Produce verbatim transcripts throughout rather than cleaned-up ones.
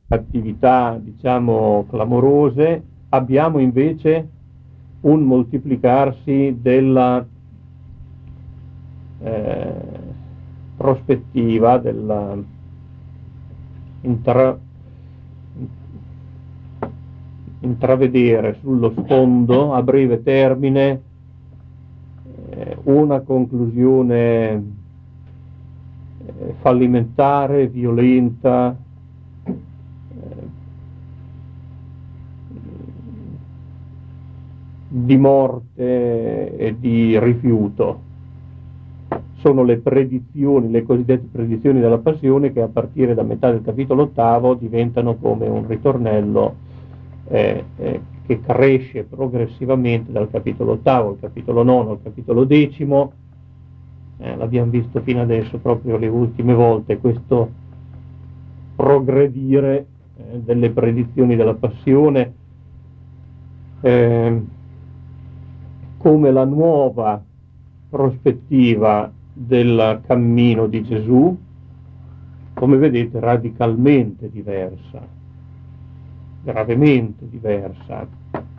attività, diciamo, clamorose, abbiamo invece un moltiplicarsi della eh, prospettiva, della intra, intravedere sullo sfondo a breve termine eh, una conclusione eh, fallimentare, violenta, di morte e di rifiuto. Sono le predizioni, le cosiddette predizioni della passione, che a partire da metà del capitolo ottavo diventano come un ritornello eh, eh, che cresce progressivamente dal capitolo ottavo al capitolo nono al capitolo decimo. Eh, l'abbiamo visto fino adesso, proprio le ultime volte, questo progredire eh, delle predizioni della passione eh, come la nuova prospettiva del cammino di Gesù, come vedete radicalmente diversa, gravemente diversa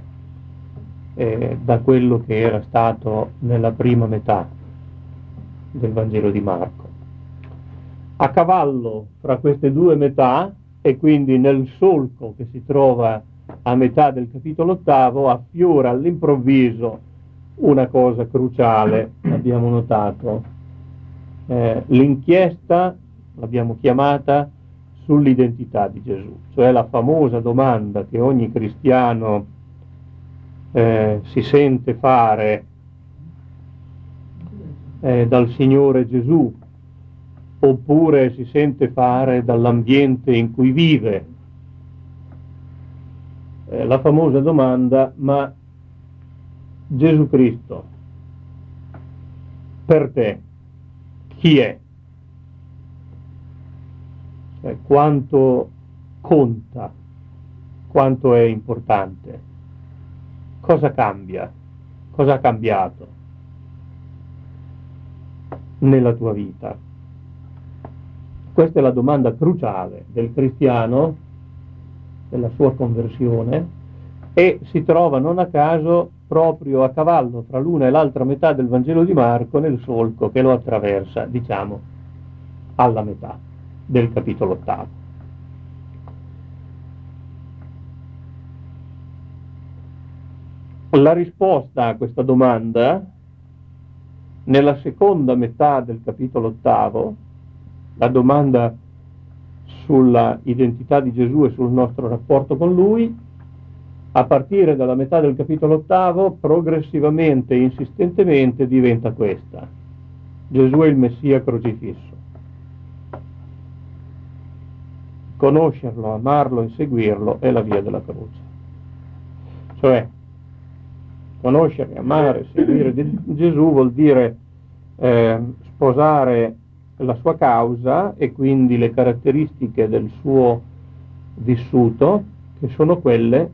eh, da quello che era stato nella prima metà del Vangelo di Marco. A cavallo fra queste due metà, e quindi nel solco che si trova a metà del capitolo ottavo, affiora all'improvviso una cosa cruciale, abbiamo notato, eh, l'inchiesta, l'abbiamo chiamata, sull'identità di Gesù, cioè la famosa domanda che ogni cristiano eh, si sente fare eh, dal Signore Gesù, oppure si sente fare dall'ambiente in cui vive. Eh, la famosa domanda: ma Gesù Cristo, per te, chi è? Cioè, quanto conta, quanto è importante, cosa cambia, cosa ha cambiato nella tua vita? Questa è la domanda cruciale del cristiano, della sua conversione, e si trova non a caso proprio a cavallo fra l'una e l'altra metà del Vangelo di Marco, nel solco che lo attraversa, diciamo, alla metà del capitolo ottavo. La risposta a questa domanda, nella seconda metà del capitolo ottavo, la domanda sulla identità di Gesù e sul nostro rapporto con Lui, a partire dalla metà del capitolo ottavo, progressivamente e insistentemente diventa questa: Gesù è il Messia crocifisso. Conoscerlo, amarlo e seguirlo è la via della croce. Cioè, conoscere, amare, seguire Gesù vuol dire eh, sposare la sua causa e quindi le caratteristiche del suo vissuto, che sono quelle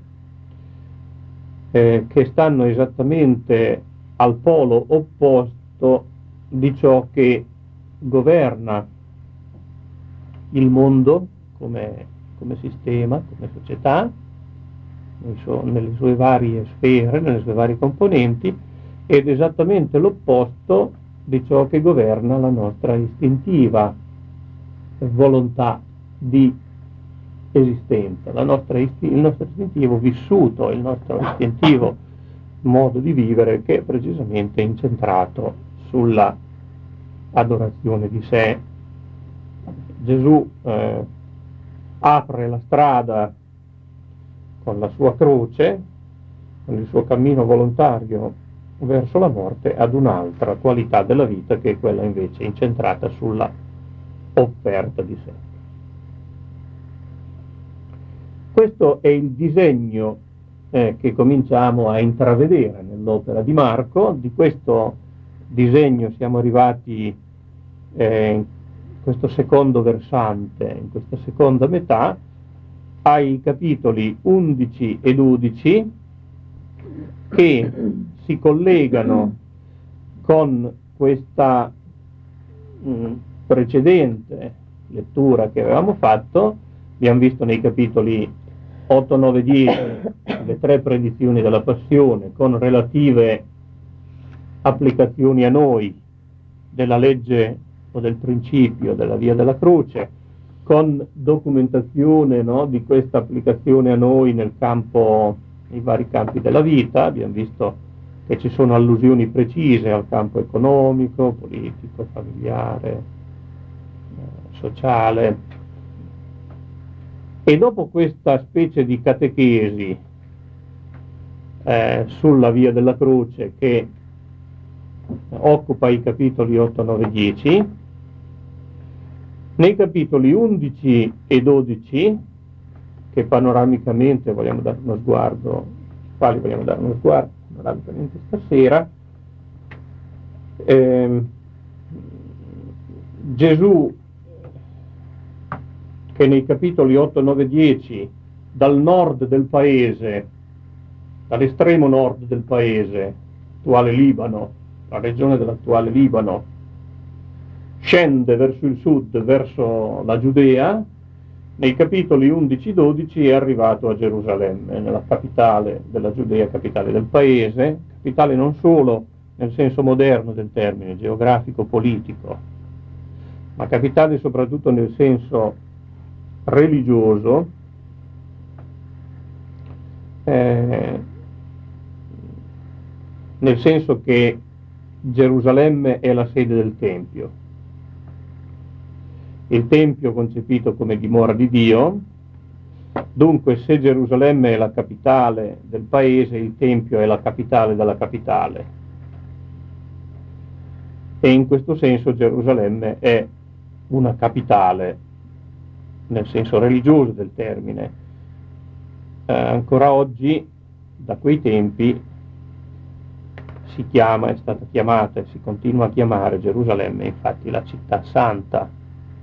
eh, che stanno esattamente al polo opposto di ciò che governa il mondo come, come sistema, come società, nelle sue varie sfere, nelle sue varie componenti, ed esattamente l'opposto di ciò che governa la nostra istintiva volontà di esistenza, la nostra isti- il nostro istintivo vissuto, il nostro istintivo modo di vivere, che è precisamente incentrato sulla adorazione di sé. Gesù eh, apre la strada con la sua croce, con il suo cammino volontario verso la morte, ad un'altra qualità della vita, che è quella invece incentrata sulla offerta di sé. Questo è il disegno eh, che cominciamo a intravedere nell'opera di Marco. Di questo disegno siamo arrivati eh, in questo secondo versante, in questa seconda metà, ai capitoli undici e dodici, che si collegano con questa mh, precedente lettura che avevamo fatto, Abbiamo visto nei capitoli otto, nove, dieci le tre predizioni della passione con relative applicazioni a noi della legge o del principio della via della croce, con documentazione, no, di questa applicazione a noi nel campo, nei vari campi della vita. Abbiamo visto che ci sono allusioni precise al campo economico, politico, familiare, eh, sociale. E dopo questa specie di catechesi eh, sulla via della croce che occupa i capitoli otto, nove, dieci, nei capitoli undici e dodici, che panoramicamente vogliamo dare uno sguardo, quali vogliamo dare uno sguardo panoramicamente stasera, eh, Gesù, che nei capitoli otto, nove, dieci, dal nord del paese, dall'estremo nord del paese, attuale Libano, la regione dell'attuale Libano, scende verso il sud, verso la Giudea, nei capitoli undici dodici è arrivato a Gerusalemme, nella capitale della Giudea, capitale del paese, capitale non solo nel senso moderno del termine, geografico-politico, ma capitale soprattutto nel senso religioso, eh, nel senso che Gerusalemme è la sede del Tempio. Il Tempio concepito come dimora di Dio, dunque se Gerusalemme è la capitale del paese, il Tempio è la capitale della capitale. E in questo senso Gerusalemme è una capitale, nel senso religioso del termine. Eh, ancora oggi, da quei tempi, si chiama, è stata chiamata e si continua a chiamare Gerusalemme, infatti, la città santa.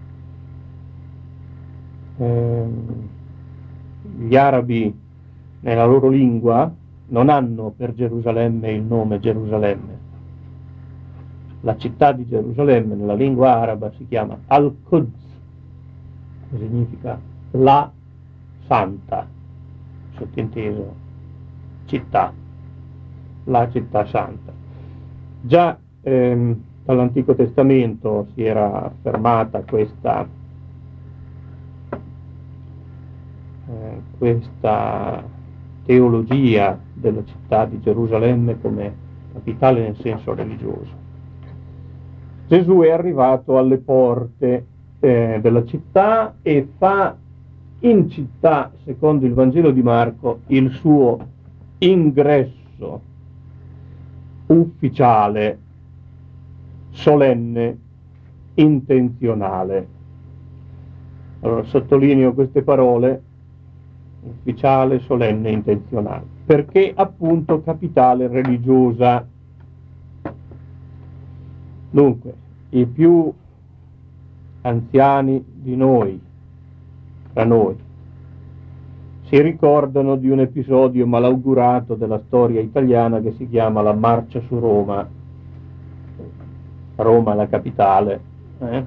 Eh, gli arabi nella loro lingua non hanno per Gerusalemme il nome Gerusalemme. La città di Gerusalemme nella lingua araba si chiama Al-Quds, che significa la santa, sottinteso città, la città santa. Già ehm, dall'Antico Testamento si era affermata questa eh, questa teologia della città di Gerusalemme come capitale nel senso religioso. Gesù è arrivato alle porte eh, della città e fa in città, secondo il Vangelo di Marco, il suo ingresso ufficiale, solenne, intenzionale. Allora sottolineo queste parole, ufficiale, solenne, intenzionale, perché appunto capitale religiosa. Dunque, i più anziani di noi, tra noi, si ricordano di un episodio malaugurato della storia italiana che si chiama la Marcia su Roma. Roma è la capitale eh,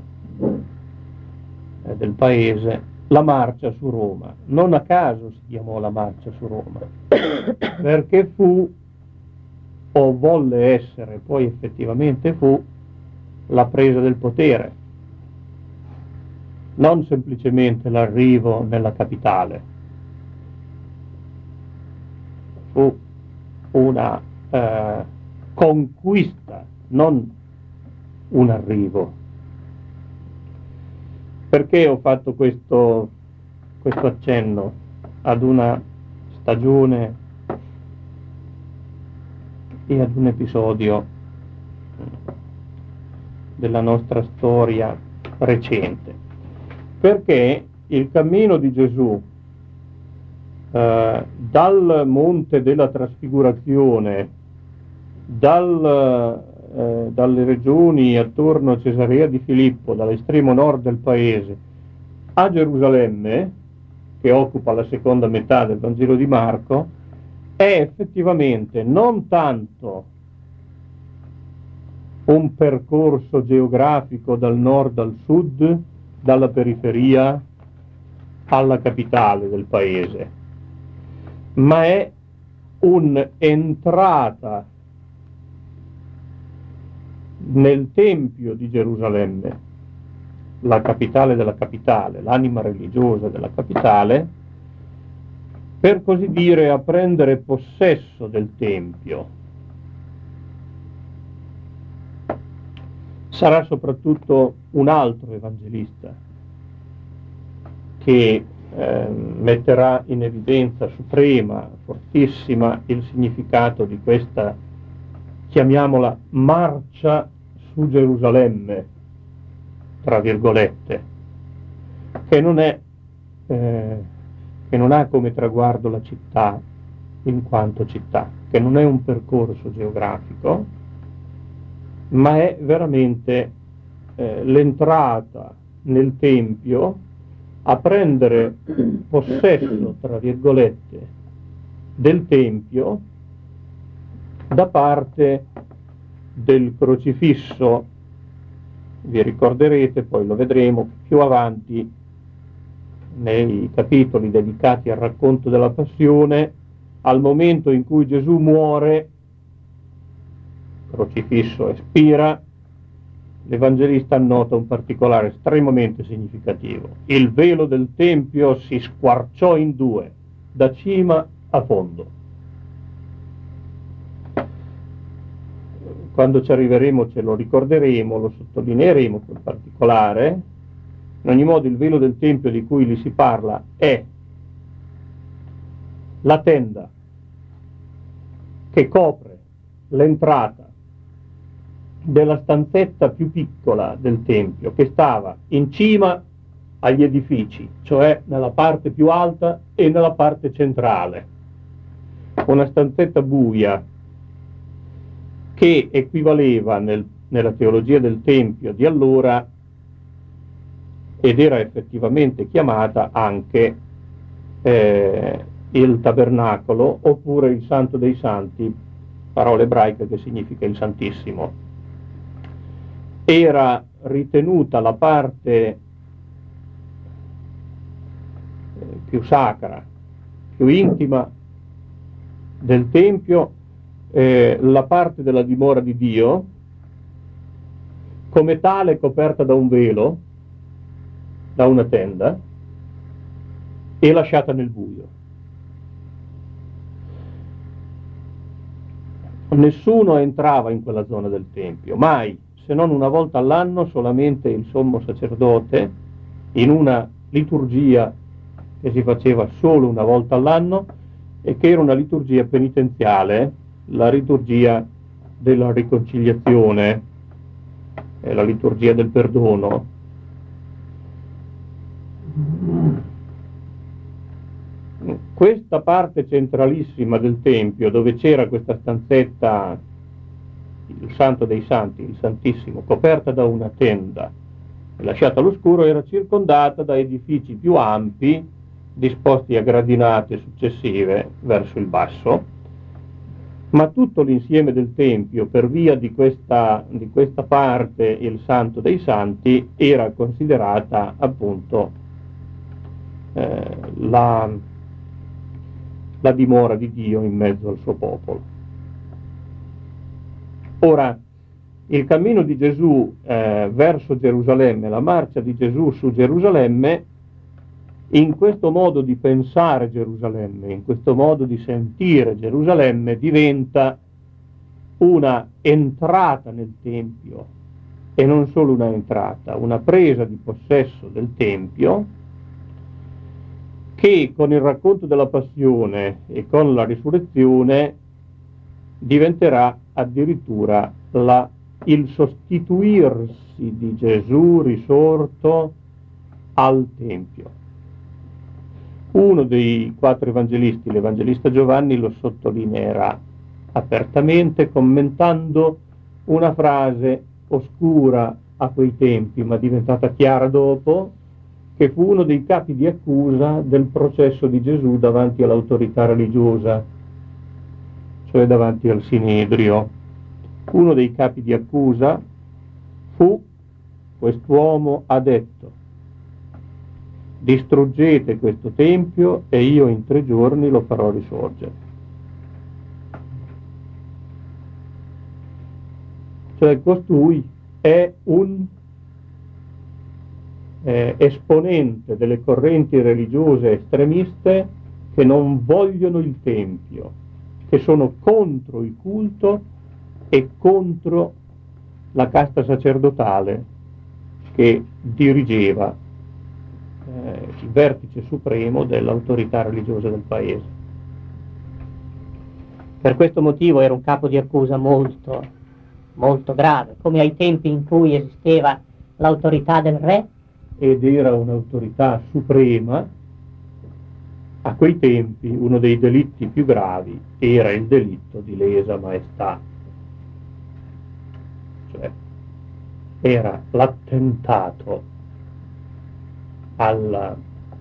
del paese, la Marcia su Roma. Non a caso si chiamò la Marcia su Roma, perché fu, o volle essere, poi effettivamente fu, la presa del potere, non semplicemente l'arrivo nella capitale. Fu una eh, conquista, non un arrivo. Perché ho fatto questo, questo accenno ad una stagione e ad un episodio della nostra storia recente? Perché il cammino di Gesù eh, dal monte della trasfigurazione, dal, eh, dalle regioni attorno a Cesarea di Filippo, dall'estremo nord del paese, a Gerusalemme, che occupa la seconda metà del Vangelo di Marco, è effettivamente non tanto un percorso geografico dal nord al sud, dalla periferia alla capitale del paese, ma è un'entrata nel Tempio di Gerusalemme, la capitale della capitale, l'anima religiosa della capitale, per così dire a prendere possesso del Tempio. Sarà soprattutto un altro evangelista che eh, metterà in evidenza suprema, fortissima, il significato di questa, chiamiamola, marcia su Gerusalemme, tra virgolette, che non è, eh, che non ha come traguardo la città in quanto città, che non è un percorso geografico, ma è veramente eh, l'entrata nel Tempio a prendere possesso, tra virgolette, del Tempio da parte del crocifisso. Vi ricorderete, poi lo vedremo più avanti nei capitoli dedicati al racconto della Passione, al momento in cui Gesù muore, crocifisso espira, l'Evangelista annota un particolare estremamente significativo: il velo del Tempio si squarciò in due, da cima a fondo. Quando ci arriveremo ce lo ricorderemo, lo sottolineeremo con particolare. In ogni modo il velo del Tempio di cui lì si parla è la tenda che copre l'entrata della stanzetta più piccola del Tempio, che stava in cima agli edifici, cioè nella parte più alta e nella parte centrale. Una stanzetta buia che equivaleva nel, nella teologia del Tempio di allora, ed era effettivamente chiamata anche eh, il tabernacolo oppure il Santo dei Santi, parola ebraica che significa il Santissimo. Era ritenuta la parte eh, più sacra, più intima del Tempio, eh, la parte della dimora di Dio, come tale coperta da un velo, da una tenda, e lasciata nel buio. Nessuno entrava in quella zona del Tempio, mai, se non una volta all'anno, solamente il sommo sacerdote, in una liturgia che si faceva solo una volta all'anno e che era una liturgia penitenziale, la liturgia della riconciliazione, la liturgia del perdono. Questa parte centralissima del Tempio, dove c'era questa stanzetta, il Santo dei Santi, il Santissimo, coperta da una tenda e lasciata all'oscuro, era circondata da edifici più ampi disposti a gradinate successive verso il basso, ma tutto l'insieme del Tempio, per via di questa, di questa parte, il Santo dei Santi, era considerata appunto eh, la, la dimora di Dio in mezzo al suo popolo. Ora, il cammino di Gesù eh, verso Gerusalemme, la marcia di Gesù su Gerusalemme, in questo modo di pensare Gerusalemme, in questo modo di sentire Gerusalemme, diventa una entrata nel Tempio, e non solo una entrata, una presa di possesso del Tempio, che con il racconto della Passione e con la risurrezione diventerà addirittura la, il sostituirsi di Gesù risorto al Tempio. Uno dei quattro evangelisti, l'evangelista Giovanni, lo sottolineerà apertamente commentando una frase oscura a quei tempi, ma diventata chiara dopo, che fu uno dei capi di accusa del processo di Gesù davanti all'autorità religiosa, cioè davanti al Sinedrio. Uno dei capi di accusa fu: quest'uomo ha detto, distruggete questo tempio e io in tre giorni lo farò risorgere. Cioè costui è un eh, esponente delle correnti religiose estremiste che non vogliono il tempio, che sono contro il culto e contro la casta sacerdotale che dirigeva eh, il vertice supremo dell'autorità religiosa del paese. Per questo motivo era un capo di accusa molto, molto grave, come ai tempi in cui esisteva l'autorità del re. Ed era un'autorità suprema. A quei tempi uno dei delitti più gravi era il delitto di lesa maestà, cioè era l'attentato alla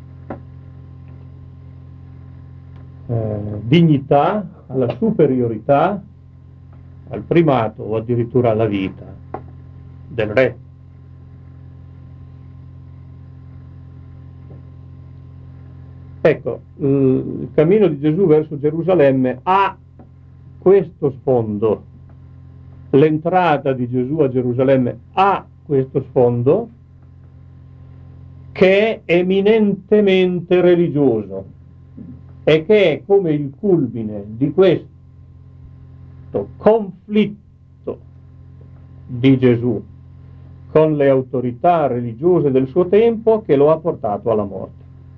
eh, dignità, alla superiorità, al primato o addirittura alla vita del re. Ecco, il cammino di Gesù verso Gerusalemme ha questo sfondo, l'entrata di Gesù a Gerusalemme ha questo sfondo che è eminentemente religioso e che è come il culmine di questo conflitto di Gesù con le autorità religiose del suo tempo che lo ha portato alla morte.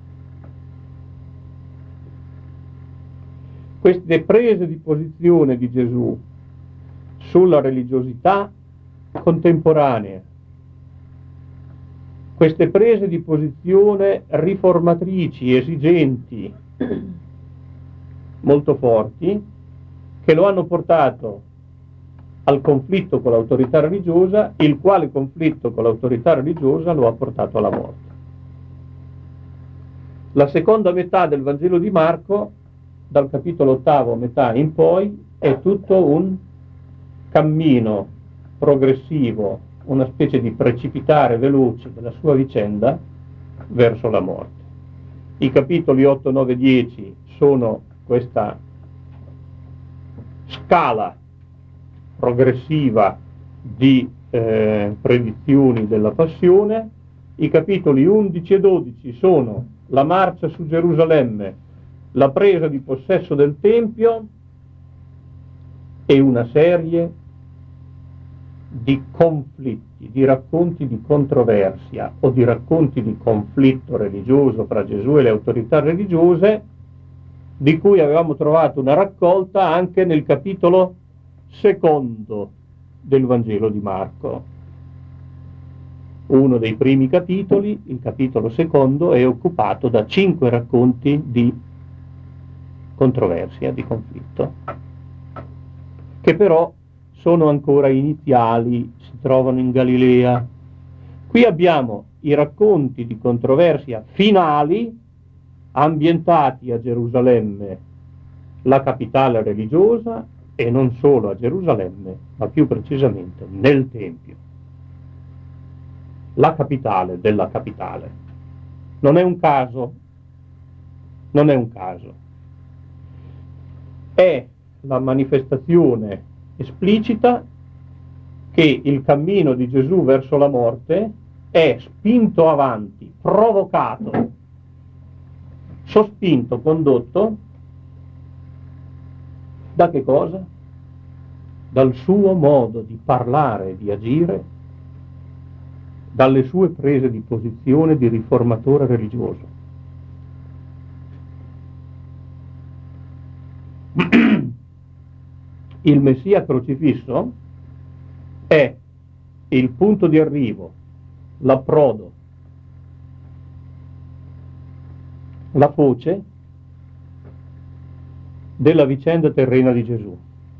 Queste prese di posizione di Gesù sulla religiosità contemporanea, queste prese di posizione riformatrici, esigenti, molto forti, che lo hanno portato al conflitto con l'autorità religiosa, il quale conflitto con l'autorità religiosa lo ha portato alla morte. La seconda metà del Vangelo di Marco, dal capitolo ottavo metà in poi, è tutto un cammino progressivo, una specie di precipitare veloce della sua vicenda verso la morte. I capitoli otto, nove, dieci sono questa scala progressiva di eh, predizioni della passione. I capitoli undici e dodici sono la marcia su Gerusalemme, la presa di possesso del Tempio e una serie di conflitti, di racconti di controversia o di racconti di conflitto religioso fra Gesù e le autorità religiose, di cui avevamo trovato una raccolta anche nel capitolo secondo del Vangelo di Marco. Uno dei primi capitoli, il capitolo secondo, è occupato da cinque racconti di controversia, di conflitto, che però sono ancora iniziali, si trovano in Galilea. Qui abbiamo i racconti di controversia finali ambientati a Gerusalemme, la capitale religiosa, e non solo a Gerusalemme, ma più precisamente nel Tempio, la capitale della capitale. Non è un caso, non è un caso. È la manifestazione esplicita che il cammino di Gesù verso la morte è spinto avanti, provocato, sospinto, condotto da che cosa? Dal suo modo di parlare e di agire, dalle sue prese di posizione di riformatore religioso. Il Messia crocifisso è il punto di arrivo, l'approdo, la foce della vicenda terrena di Gesù,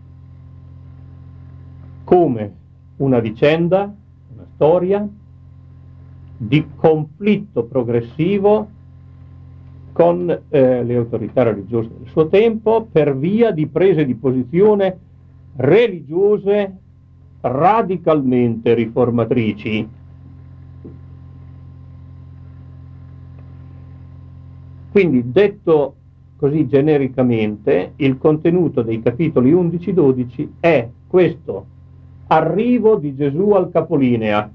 come una vicenda, una storia di conflitto progressivo con eh, le autorità religiose del suo tempo per via di prese di posizione religiose radicalmente riformatrici. Quindi, detto così genericamente, il contenuto dei capitoli undici dodici è questo: arrivo di Gesù al capolinea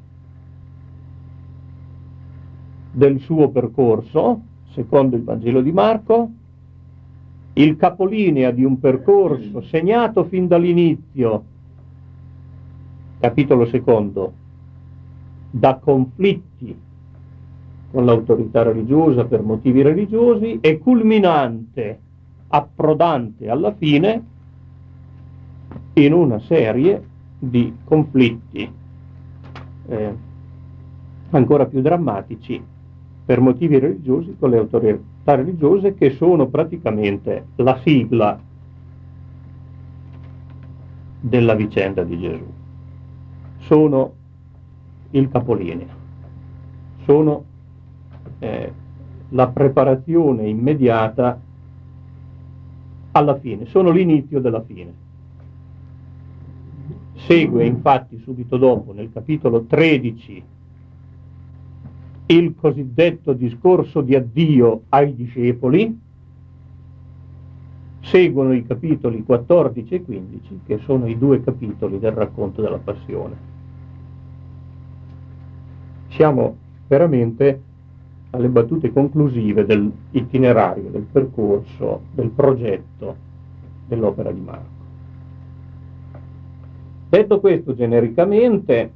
del suo percorso, secondo il Vangelo di Marco, il capolinea di un percorso segnato fin dall'inizio, capitolo secondo, da conflitti con l'autorità religiosa per motivi religiosi, e culminante, approdante alla fine in una serie di conflitti eh, ancora più drammatici per motivi religiosi con le autorità religiose, che sono praticamente la sigla della vicenda di Gesù. Sono il capolinea, sono eh, la preparazione immediata alla fine, sono l'inizio della fine. Segue infatti subito dopo, nel capitolo tredici, il cosiddetto discorso di addio ai discepoli. Seguono i capitoli quattordici e quindici, che sono i due capitoli del racconto della passione. Siamo veramente alle battute conclusive dell'itinerario, del percorso, del progetto dell'opera di Marco. Detto questo genericamente,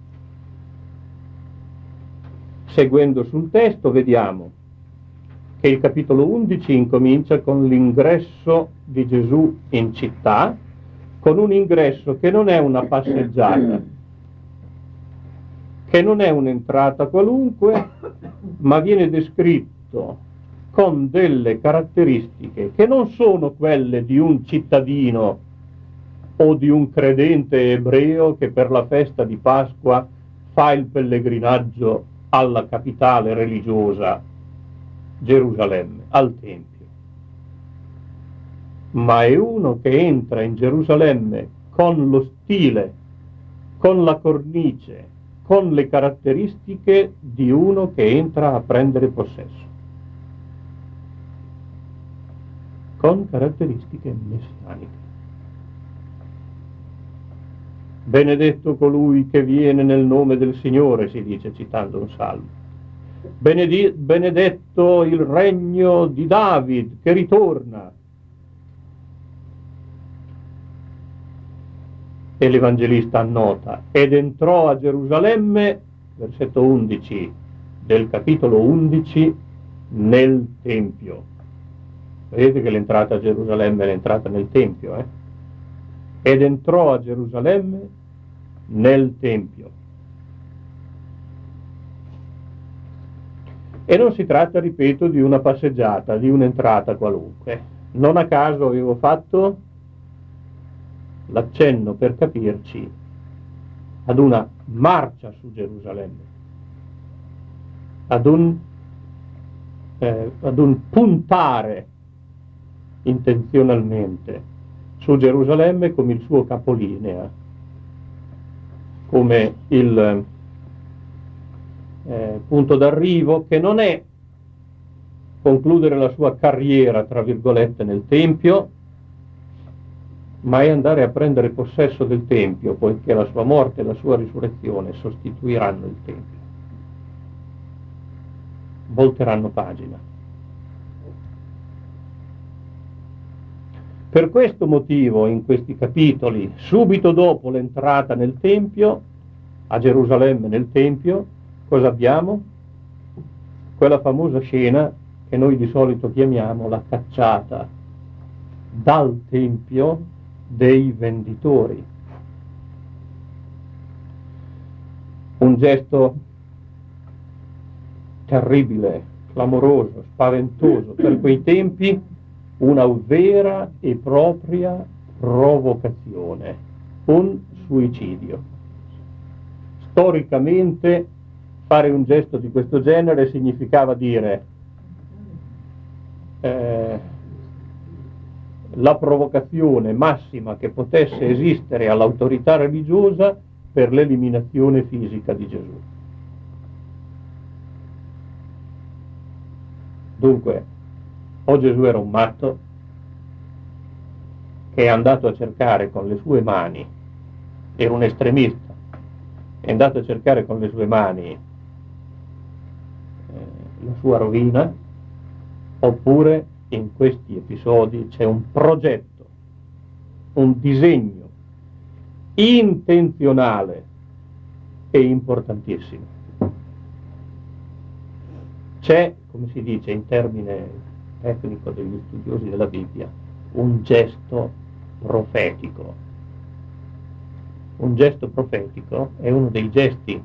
seguendo sul testo, vediamo che il capitolo undici incomincia con l'ingresso di Gesù in città, con un ingresso che non è una passeggiata, che non è un'entrata qualunque, ma viene descritto con delle caratteristiche che non sono quelle di un cittadino o di un credente ebreo che per la festa di Pasqua fa il pellegrinaggio alla capitale religiosa, Gerusalemme, al Tempio, ma è uno che entra in Gerusalemme con lo stile, con la cornice, con le caratteristiche di uno che entra a prendere possesso, con caratteristiche messianiche. Benedetto colui che viene nel nome del Signore, si dice citando un salmo. Benedi- benedetto il regno di David che ritorna. E l'Evangelista annota: ed entrò a Gerusalemme, versetto undici del capitolo undici, nel Tempio. Vedete che l'entrata a Gerusalemme è l'entrata nel Tempio, eh? Ed entrò a Gerusalemme nel Tempio. E non si tratta, ripeto, di una passeggiata, di un'entrata qualunque. Non a caso avevo fatto l'accenno, per capirci, ad una marcia su Gerusalemme, ad un, eh, ad un puntare intenzionalmente su Gerusalemme come il suo capolinea, come il eh, punto d'arrivo, che non è concludere la sua carriera, tra virgolette, nel Tempio, ma è andare a prendere possesso del Tempio, poiché la sua morte e la sua risurrezione sostituiranno il Tempio, volteranno pagina. Per questo motivo, in questi capitoli, subito dopo l'entrata nel Tempio, a Gerusalemme nel Tempio, cosa abbiamo? Quella famosa scena che noi di solito chiamiamo la cacciata dal Tempio dei venditori. Un gesto terribile, clamoroso, spaventoso, per quei tempi una vera e propria provocazione, un suicidio. Storicamente fare un gesto di questo genere significava dire eh, la provocazione massima che potesse esistere all'autorità religiosa per l'eliminazione fisica di Gesù. Dunque, O Gesù era un matto che è andato a cercare con le sue mani, era un estremista, è andato a cercare con le sue mani eh, la sua rovina, oppure in questi episodi c'è un progetto, un disegno intenzionale e importantissimo. C'è, come si dice in termine tecnico degli studiosi della Bibbia, un gesto profetico. Un gesto profetico è uno dei gesti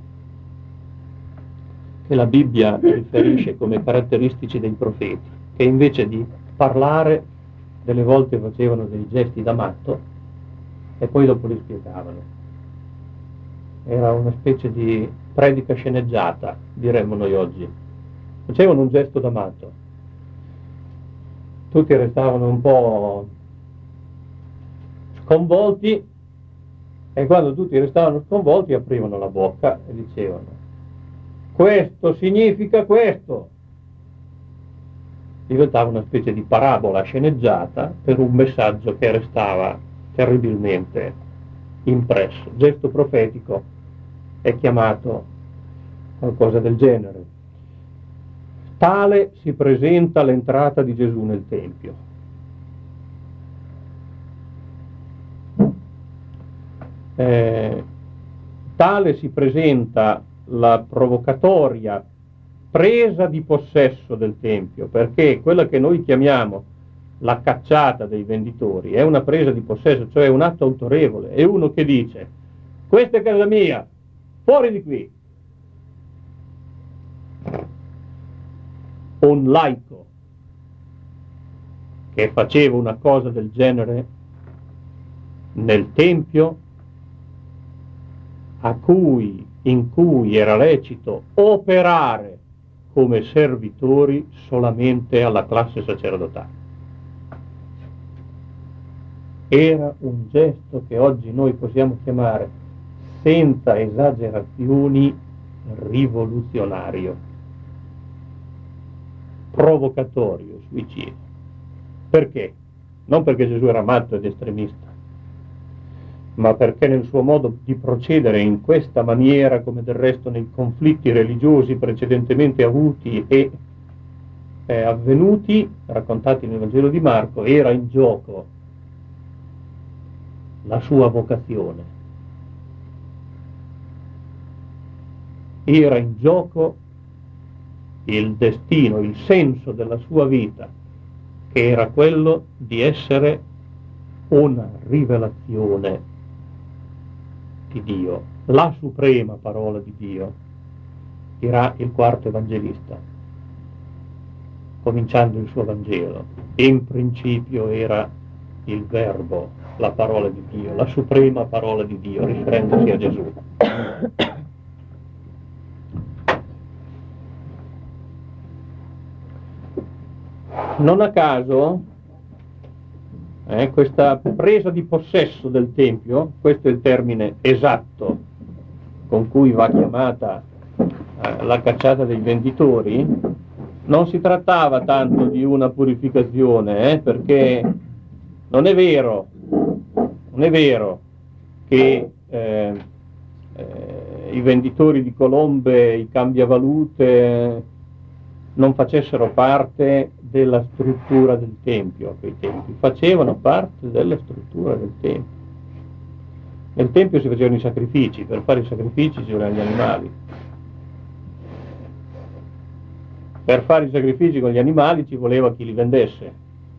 che la Bibbia riferisce come caratteristici dei profeti, che invece di parlare delle volte facevano dei gesti da matto e poi dopo li spiegavano. Era una specie di predica sceneggiata, diremmo noi oggi. Facevano un gesto da matto, tutti restavano un po' sconvolti, e quando tutti restavano sconvolti aprivano la bocca e dicevano: questo significa questo. Diventava una specie di parabola sceneggiata per un messaggio che restava terribilmente impresso. Gesto profetico è chiamato qualcosa del genere. Tale si presenta l'entrata di Gesù nel Tempio. Eh, tale si presenta la provocatoria presa di possesso del Tempio, perché quella che noi chiamiamo la cacciata dei venditori è una presa di possesso, cioè un atto autorevole, è uno che dice: questa è casa mia, fuori di qui. Un laico che faceva una cosa del genere nel Tempio, a cui, in cui era lecito operare come servitori solamente alla classe sacerdotale. Era un gesto che oggi noi possiamo chiamare, senza esagerazioni, rivoluzionario, provocatorio, suicidio. Perché? Non perché Gesù era matto ed estremista, ma perché nel suo modo di procedere in questa maniera, come del resto nei conflitti religiosi precedentemente avuti e eh, avvenuti, raccontati nel Vangelo di Marco, era in gioco la sua vocazione, era in gioco il destino, il senso della sua vita, che era quello di essere una rivelazione di Dio, la suprema parola di Dio, dirà il quarto evangelista, cominciando il suo Vangelo. In principio era il Verbo, la parola di Dio, la suprema parola di Dio, riferendosi a Gesù. Non a caso eh, questa presa di possesso del Tempio, questo è il termine esatto con cui va chiamata eh, la cacciata dei venditori, non si trattava tanto di una purificazione, eh, perché non è vero, non è vero che eh, eh, i venditori di colombe, i cambiavalute non facessero parte della struttura del Tempio a quei tempi, facevano parte della struttura del Tempio. Nel Tempio si facevano i sacrifici, per fare i sacrifici ci volevano gli animali. Per fare i sacrifici con gli animali ci voleva chi li vendesse.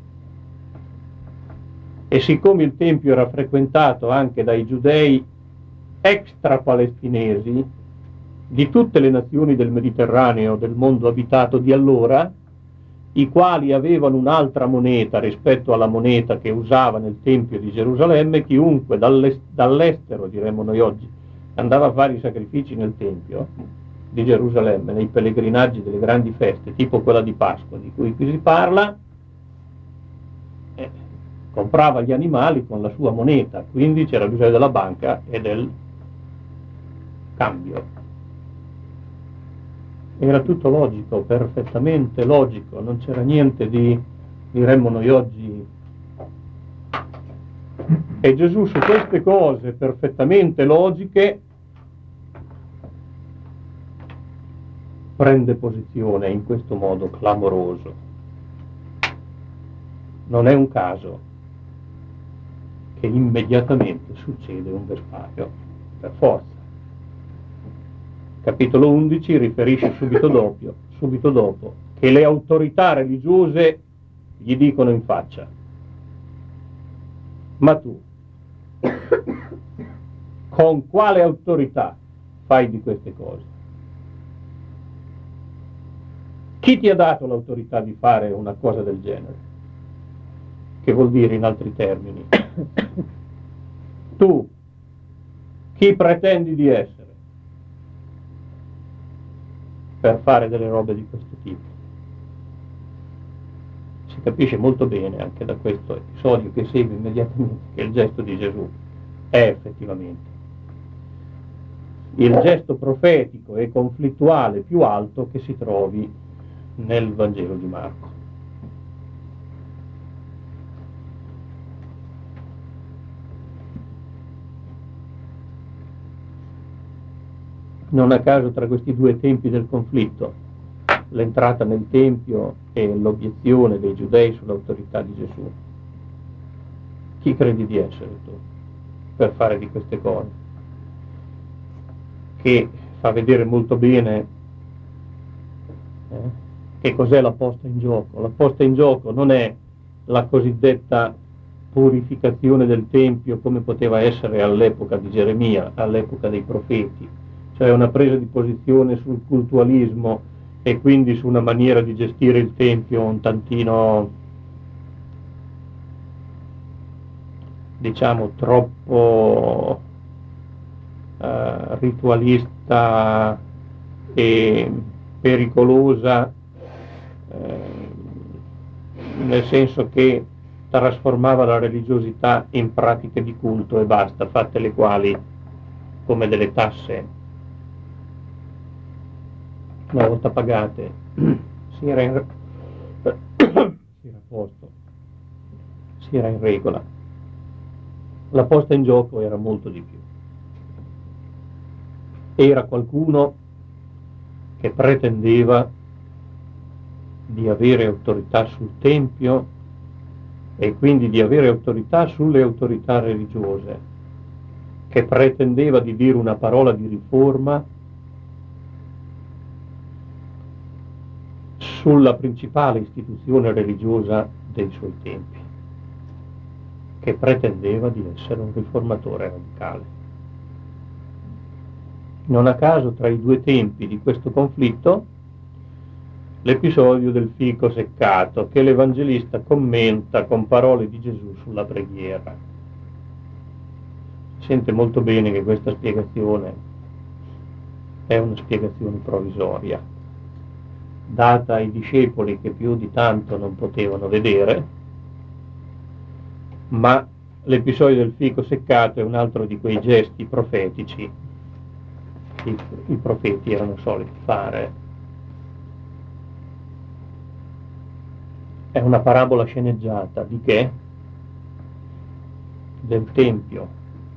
E siccome il Tempio era frequentato anche dai giudei extra-palestinesi di tutte le nazioni del Mediterraneo, del mondo abitato di allora, i quali avevano un'altra moneta rispetto alla moneta che usava nel Tempio di Gerusalemme, chiunque dall'estero, diremmo noi oggi, andava a fare i sacrifici nel Tempio di Gerusalemme, nei pellegrinaggi delle grandi feste, tipo quella di Pasqua, di cui qui si parla, eh, comprava gli animali con la sua moneta, quindi c'era bisogno della banca e del cambio. Era tutto logico, perfettamente logico, non c'era niente di diremmo noi oggi. E Gesù su queste cose perfettamente logiche prende posizione in questo modo clamoroso. Non è un caso che immediatamente succede un vespario, per forza. Capitolo undici riferisce subito dopo, subito dopo che le autorità religiose gli dicono in faccia: ma tu con quale autorità fai di queste cose? Chi ti ha dato l'autorità di fare una cosa del genere? Che vuol dire, in altri termini, tu chi pretendi di essere per fare delle robe di questo tipo? Si capisce molto bene anche da questo episodio che segue immediatamente che il gesto di Gesù è effettivamente il gesto profetico e conflittuale più alto che si trovi nel Vangelo di Marco. Non a caso tra questi due tempi del conflitto, l'entrata nel Tempio e l'obiezione dei giudei sull'autorità di Gesù, chi credi di essere tu per fare di queste cose? Che fa vedere molto bene eh, che cos'è la posta in gioco. La posta in gioco non è la cosiddetta purificazione del Tempio come poteva essere all'epoca di Geremia, all'epoca dei profeti, cioè una presa di posizione sul cultualismo e quindi su una maniera di gestire il Tempio un tantino, diciamo, troppo eh, ritualista e pericolosa, eh, nel senso che trasformava la religiosità in pratiche di culto e basta, fatte le quali come delle tasse una volta pagate si era in, si era a posto, si era in regola. La posta in gioco era molto di più. Era qualcuno che pretendeva di avere autorità sul Tempio e quindi di avere autorità sulle autorità religiose, che pretendeva di dire una parola di riforma sulla principale istituzione religiosa dei suoi tempi, che pretendeva di essere un riformatore radicale. Non a caso tra i due tempi di questo conflitto l'episodio del fico seccato che l'Evangelista commenta con parole di Gesù sulla preghiera. Si sente molto bene che questa spiegazione è una spiegazione provvisoria, data ai discepoli che più di tanto non potevano vedere, ma l'episodio del fico seccato è un altro di quei gesti profetici che i profeti erano soliti fare. È una parabola sceneggiata di che? Del Tempio,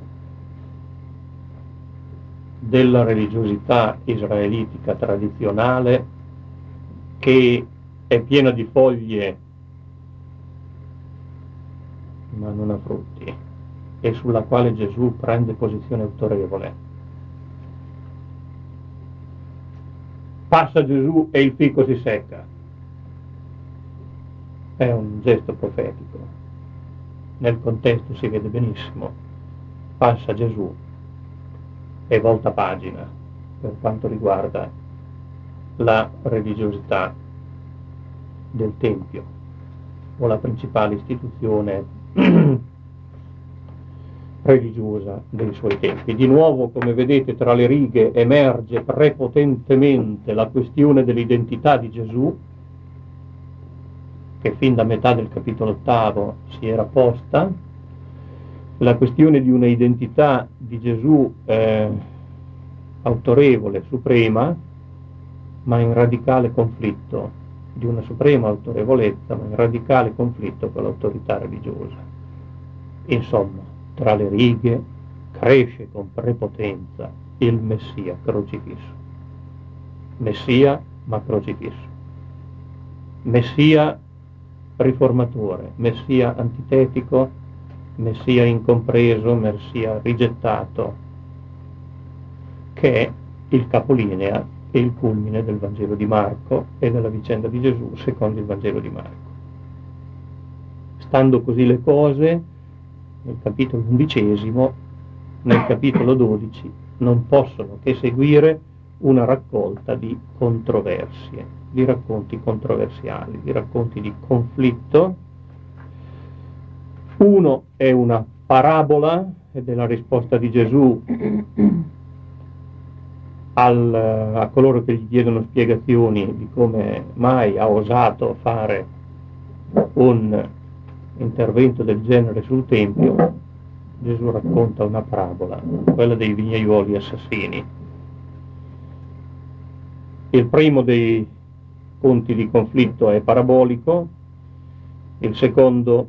della religiosità israelitica tradizionale che è piena di foglie ma non ha frutti e sulla quale Gesù prende posizione autorevole. Passa Gesù e il fico si secca. È un gesto profetico. Nel contesto si vede benissimo. Passa Gesù e volta pagina per quanto riguarda la religiosità del Tempio o la principale istituzione religiosa dei suoi tempi. Di nuovo, come vedete, tra le righe emerge prepotentemente la questione dell'identità di Gesù, che fin da metà del capitolo ottavo si era posta, la questione di una identità di Gesù eh, autorevole, suprema, ma in radicale conflitto di una suprema autorevolezza, ma in radicale conflitto con l'autorità religiosa. Insomma, tra le righe cresce con prepotenza il Messia crocifisso. Messia ma crocifisso. Messia riformatore, Messia antitetico, Messia incompreso, Messia rigettato, che è il capolinea e il culmine del Vangelo di Marco e della vicenda di Gesù secondo il Vangelo di Marco. Stando così le cose, nel capitolo undicesimo, nel capitolo dodici, non possono che seguire una raccolta di controversie, di racconti controversiali, di racconti di conflitto. Uno è una parabola, ed è la risposta di Gesù al, a coloro che gli chiedono spiegazioni di come mai ha osato fare un intervento del genere sul Tempio. Gesù racconta una parabola, quella dei vignaiuoli assassini. Il primo dei punti di conflitto è parabolico, il secondo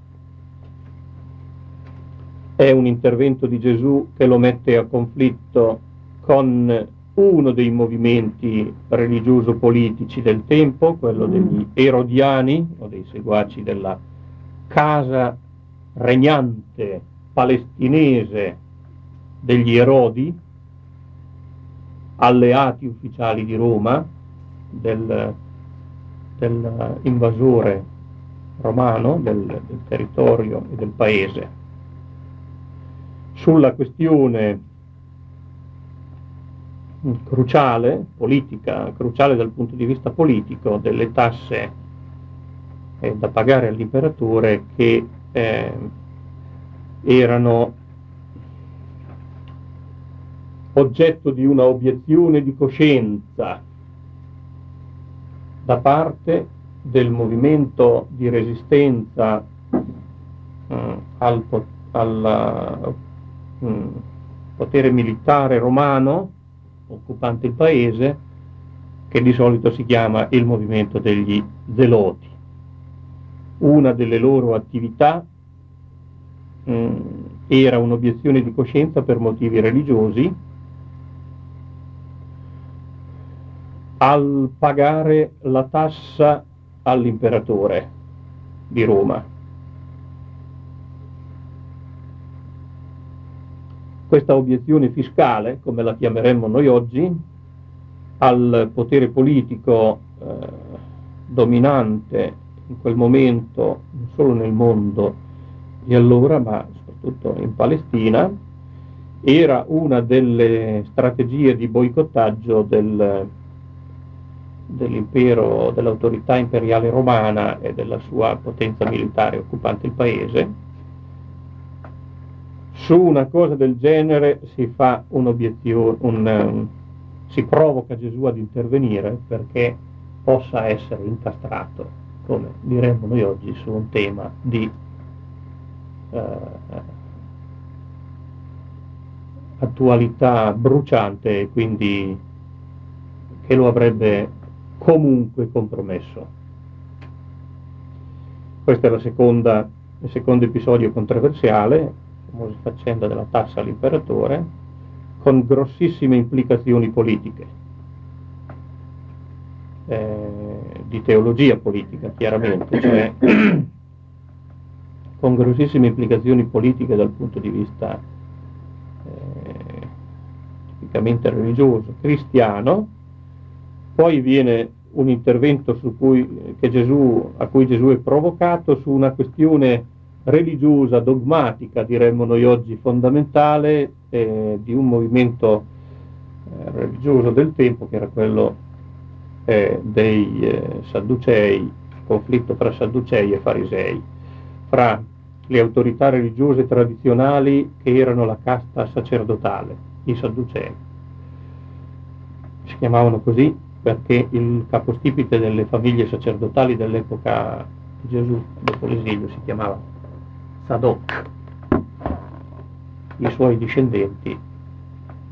è un intervento di Gesù che lo mette a conflitto con uno dei movimenti religioso-politici del tempo, quello degli erodiani, o dei seguaci della casa regnante palestinese degli Erodi, alleati ufficiali di Roma, del, dell'invasore romano, del, del territorio e del paese. Sulla questione cruciale, politica, cruciale dal punto di vista politico, delle tasse eh, da pagare all'imperatore, che eh, erano oggetto di una obiezione di coscienza da parte del movimento di resistenza eh, al, al mh, potere militare romano occupante il paese, che di solito si chiama il movimento degli Zeloti. Una delle loro attività mh, era un'obiezione di coscienza per motivi religiosi al pagare la tassa all'imperatore di Roma. Questa obiezione fiscale, come la chiameremmo noi oggi, al potere politico eh, dominante in quel momento, non solo nel mondo di allora, ma soprattutto in Palestina, era una delle strategie di boicottaggio del, dell'impero, dell'autorità imperiale romana e della sua potenza militare occupante il paese. Su una cosa del genere si fa un'obiezione, un, um, si provoca Gesù ad intervenire perché possa essere incastrato, come diremmo noi oggi, su un tema di uh, attualità bruciante e quindi che lo avrebbe comunque compromesso. Questo è la seconda, il secondo episodio controversiale, famosa faccenda della tassa all'imperatore, con grossissime implicazioni politiche, eh, di teologia politica chiaramente, cioè con grossissime implicazioni politiche dal punto di vista eh, tipicamente religioso, cristiano. Poi viene un intervento su cui, che Gesù, a cui Gesù è provocato su una questione religiosa, dogmatica, diremmo noi oggi, fondamentale, eh, di un movimento eh, religioso del tempo, che era quello eh, dei eh, Sadducei, conflitto fra Sadducei e Farisei, fra le autorità religiose tradizionali che erano la casta sacerdotale, i Sadducei. Si chiamavano così perché il capostipite delle famiglie sacerdotali dell'epoca di Gesù, dopo l'esilio, si chiamava Sadoc. I suoi discendenti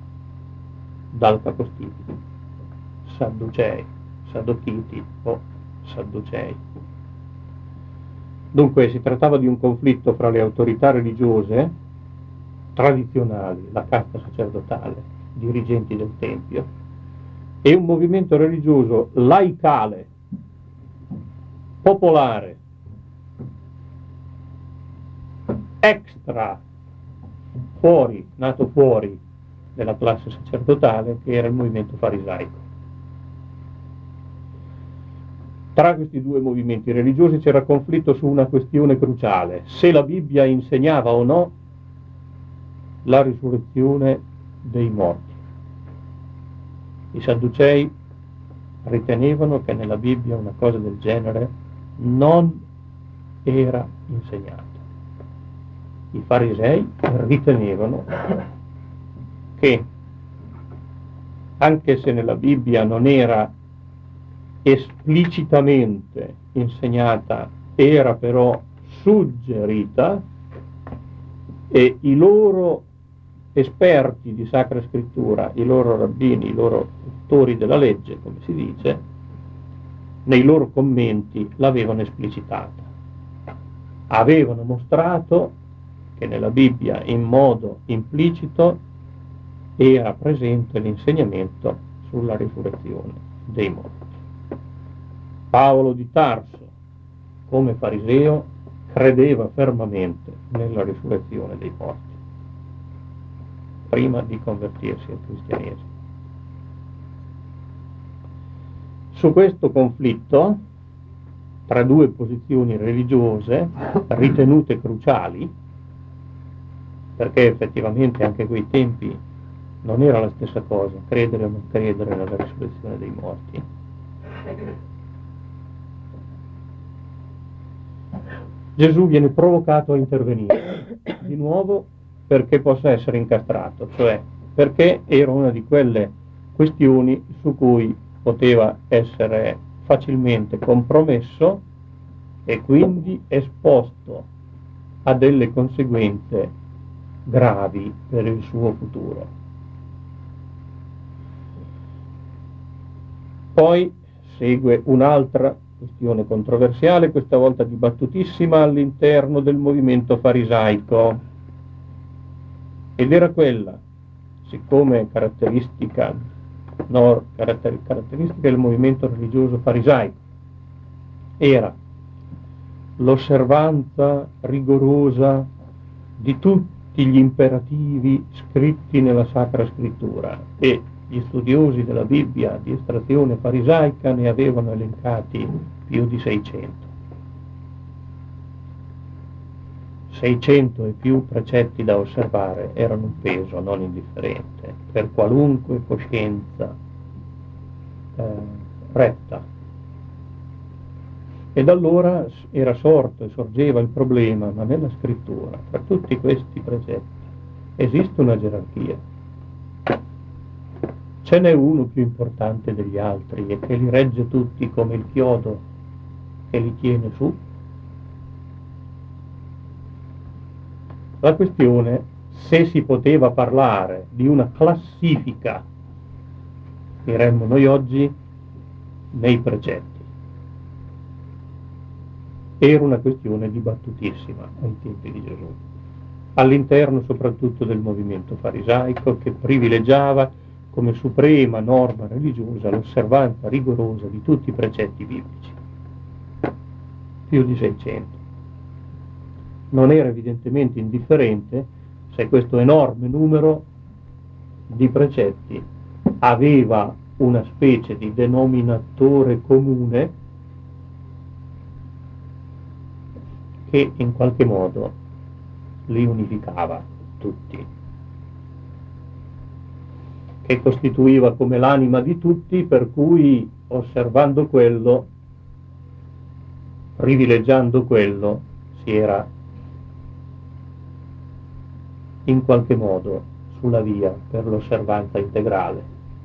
dal capostipite, Sadducei, Sadochiti o Sadducei. Dunque si trattava di un conflitto fra le autorità religiose tradizionali, la casta sacerdotale, dirigenti del Tempio, e un movimento religioso laicale, popolare, extra, fuori, nato fuori della classe sacerdotale, che era il movimento farisaico. Tra questi due movimenti religiosi c'era conflitto su una questione cruciale: se la Bibbia insegnava o no la risurrezione dei morti. I Sadducei ritenevano che nella Bibbia una cosa del genere non era insegnata. I farisei ritenevano che, anche se nella Bibbia non era esplicitamente insegnata, era però suggerita, e i loro esperti di Sacra Scrittura, i loro rabbini, i loro autori della legge, come si dice, nei loro commenti l'avevano esplicitata. Avevano mostrato che nella Bibbia in modo implicito era presente l'insegnamento sulla risurrezione dei morti. Paolo di Tarso, come fariseo, credeva fermamente nella risurrezione dei morti prima di convertirsi al cristianesimo. Su questo conflitto tra due posizioni religiose ritenute cruciali, perché effettivamente anche a quei tempi non era la stessa cosa credere o non credere nella risurrezione dei morti, Gesù viene provocato a intervenire di nuovo perché possa essere incastrato, cioè perché era una di quelle questioni su cui poteva essere facilmente compromesso e quindi esposto a delle conseguenze gravi per il suo futuro. Poi segue un'altra questione controversiale, questa volta dibattutissima all'interno del movimento farisaico, ed era quella, siccome caratteristica, no, caratter- caratteristica del movimento religioso farisaico era l'osservanza rigorosa di tutti gli imperativi scritti nella Sacra Scrittura, e gli studiosi della Bibbia di estrazione farisaica ne avevano elencati più di seicento. seicento e più precetti da osservare erano un peso non indifferente per qualunque coscienza eh, retta. Ed allora era sorto e sorgeva il problema: ma nella Scrittura, tra tutti questi precetti, esiste una gerarchia? Ce n'è uno più importante degli altri e che li regge tutti come il chiodo che li tiene su? La questione, se si poteva parlare di una classifica, diremmo noi oggi, nei precetti, era una questione dibattutissima ai tempi di Gesù, all'interno soprattutto del movimento farisaico, che privilegiava come suprema norma religiosa l'osservanza rigorosa di tutti i precetti biblici, più di seicento. Non era evidentemente indifferente se questo enorme numero di precetti aveva una specie di denominatore comune che in qualche modo li unificava tutti, che costituiva come l'anima di tutti, per cui osservando quello, privilegiando quello, si era in qualche modo sulla via per l'osservanza integrale.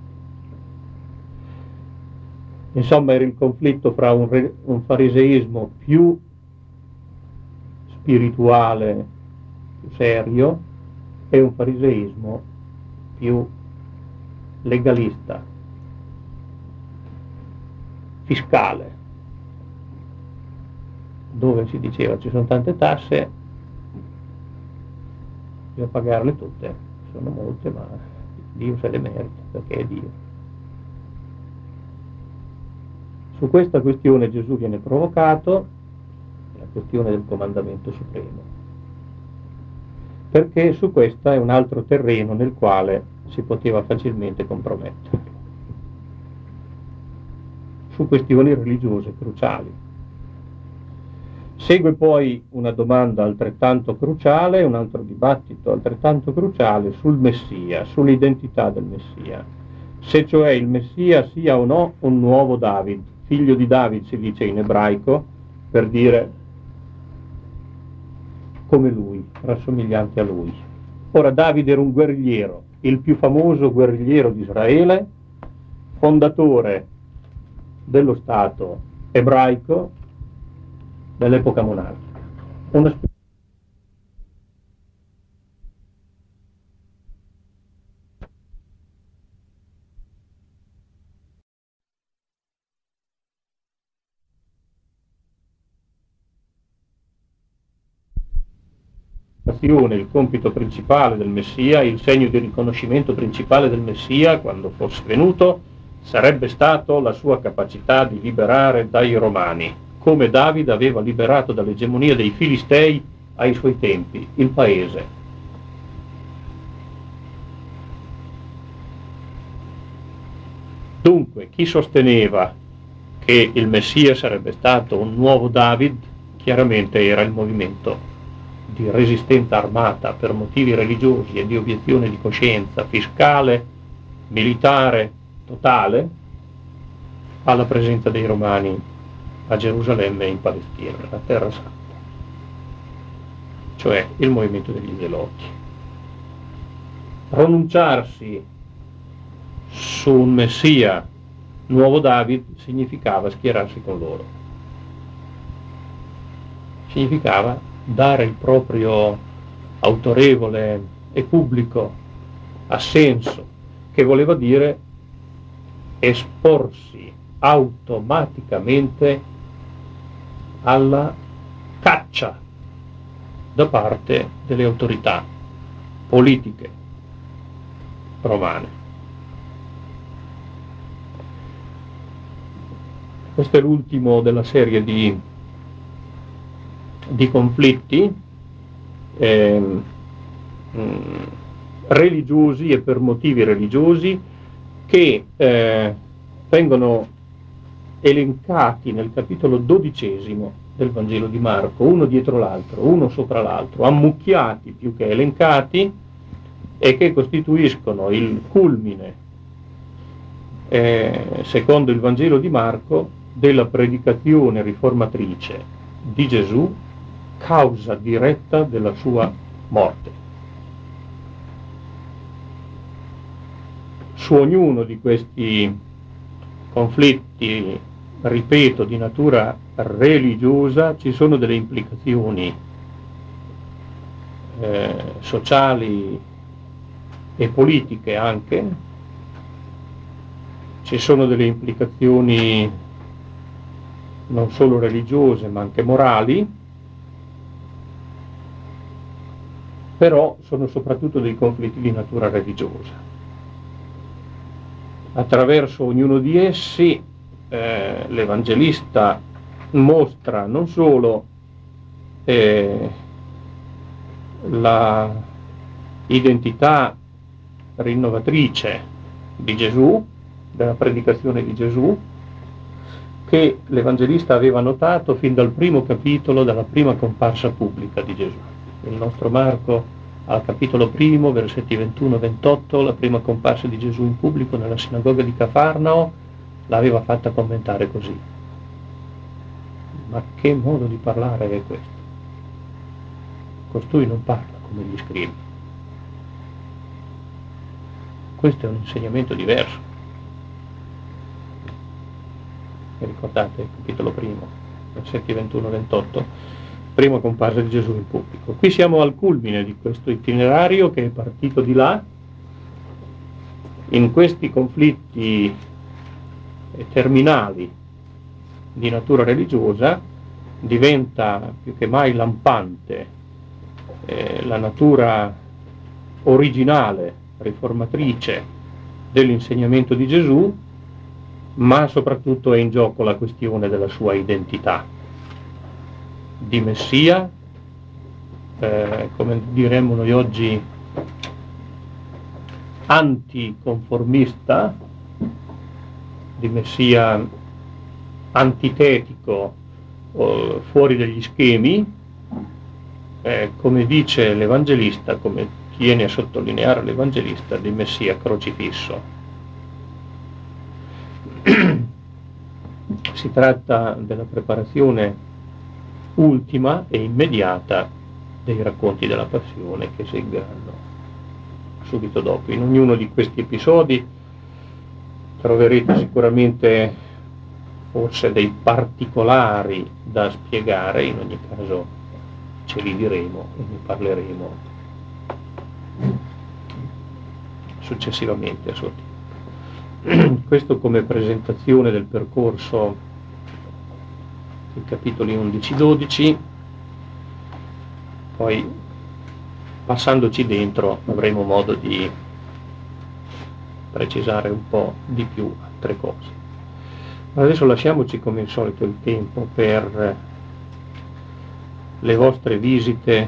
Insomma, era il conflitto fra un, re, un fariseismo più spirituale, più serio, e un fariseismo più legalista, fiscale, dove si diceva ci sono tante tasse, bisogna pagarle tutte, sono molte, ma Dio se le merita perché è Dio. Su questa questione Gesù viene provocato, la questione del comandamento supremo, perché su questa è un altro terreno nel quale si poteva facilmente compromettere, su questioni religiose cruciali. Segue poi una domanda altrettanto cruciale, un altro dibattito altrettanto cruciale sul Messia, sull'identità del Messia, se cioè il Messia sia o no un nuovo David, figlio di David si dice in ebraico, per dire come lui, rassomigliante a lui. Ora David era un guerrigliero, il più famoso guerrigliero di Israele, fondatore dello Stato ebraico dell'epoca monarchica. Una il compito principale del Messia, il segno di riconoscimento principale del Messia, quando fosse venuto, sarebbe stato la sua capacità di liberare dai Romani, come Davide aveva liberato dall'egemonia dei Filistei ai suoi tempi, il paese. Dunque, chi sosteneva che il Messia sarebbe stato un nuovo David, chiaramente era il movimento di resistenza armata per motivi religiosi e di obiezione di coscienza fiscale, militare, totale, alla presenza dei Romani a Gerusalemme e in Palestina, la Terra Santa, cioè il movimento degli Zeloti. Pronunciarsi su un Messia nuovo David significava schierarsi con loro, significava dare il proprio autorevole e pubblico assenso, che voleva dire esporsi automaticamente alla caccia da parte delle autorità politiche romane. Questo è l'ultimo della serie di, di conflitti eh, mh, religiosi e per motivi religiosi che eh, vengono elencati nel capitolo dodicesimo del Vangelo di Marco, uno dietro l'altro, uno sopra l'altro, ammucchiati più che elencati, e che costituiscono il culmine, eh, secondo il Vangelo di Marco, della predicazione riformatrice di Gesù, causa diretta della sua morte. Su ognuno di questi conflitti, ripeto, di natura religiosa, ci sono delle implicazioni eh, sociali e politiche anche, ci sono delle implicazioni non solo religiose ma anche morali, però sono soprattutto dei conflitti di natura religiosa. Attraverso ognuno di essi eh, l'Evangelista mostra non solo eh, la identità rinnovatrice di Gesù, della predicazione di Gesù, che l'Evangelista aveva notato fin dal primo capitolo, dalla prima comparsa pubblica di Gesù. Il nostro Marco, al capitolo primo, versetti ventuno ventotto, la prima comparsa di Gesù in pubblico nella sinagoga di Cafarnao, l'aveva fatta commentare così. Ma che modo di parlare è questo? Costui non parla come gli scribi. Questo è un insegnamento diverso. E ricordate il capitolo primo, versetti ventuno ventotto, prima comparsa di Gesù in pubblico. Qui siamo al culmine di questo itinerario che è partito di là. In questi conflitti terminali di natura religiosa diventa più che mai lampante eh, la natura originale, riformatrice dell'insegnamento di Gesù, ma soprattutto è in gioco la questione della sua identità di Messia, eh, come diremmo noi oggi, anticonformista, di Messia antitetico, eh, fuori dagli schemi, eh, come dice l'Evangelista, come tiene a sottolineare l'Evangelista, di Messia crocifisso. Si tratta della preparazione ultima e immediata dei racconti della passione che seguiranno subito dopo. In ognuno di questi episodi troverete sicuramente forse dei particolari da spiegare, in ogni caso ce li diremo e ne parleremo successivamente a suo tempo. Questo come presentazione del percorso dei capitoli undici dodici, poi passandoci dentro avremo modo di precisare un po' di più altre cose. Ma adesso lasciamoci come al solito il tempo per le vostre visite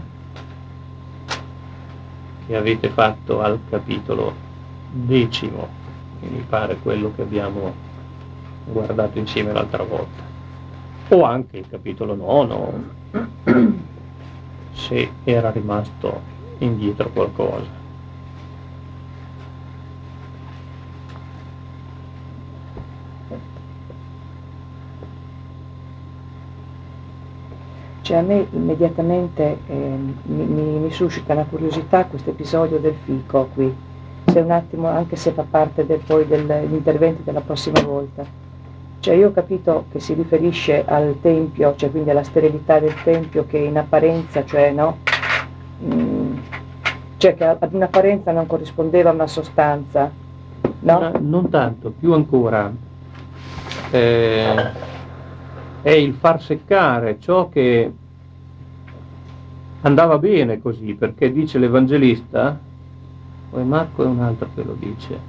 che avete fatto al capitolo decimo, che mi pare quello che abbiamo guardato insieme l'altra volta, o anche il capitolo nono, se era rimasto indietro qualcosa. Cioè, a me immediatamente eh, mi, mi, mi suscita la curiosità questo episodio del fico qui, se un attimo, anche se fa parte del, poi degli interventi della prossima volta. Cioè, io ho capito che si riferisce al tempio, cioè quindi alla sterilità del tempio, che in apparenza, cioè no, mm, cioè che ad un'apparenza non corrispondeva a una sostanza, no? No, non tanto, più ancora eh, è il far seccare ciò che andava bene così, perché dice l'Evangelista, poi Marco è un altro che lo dice,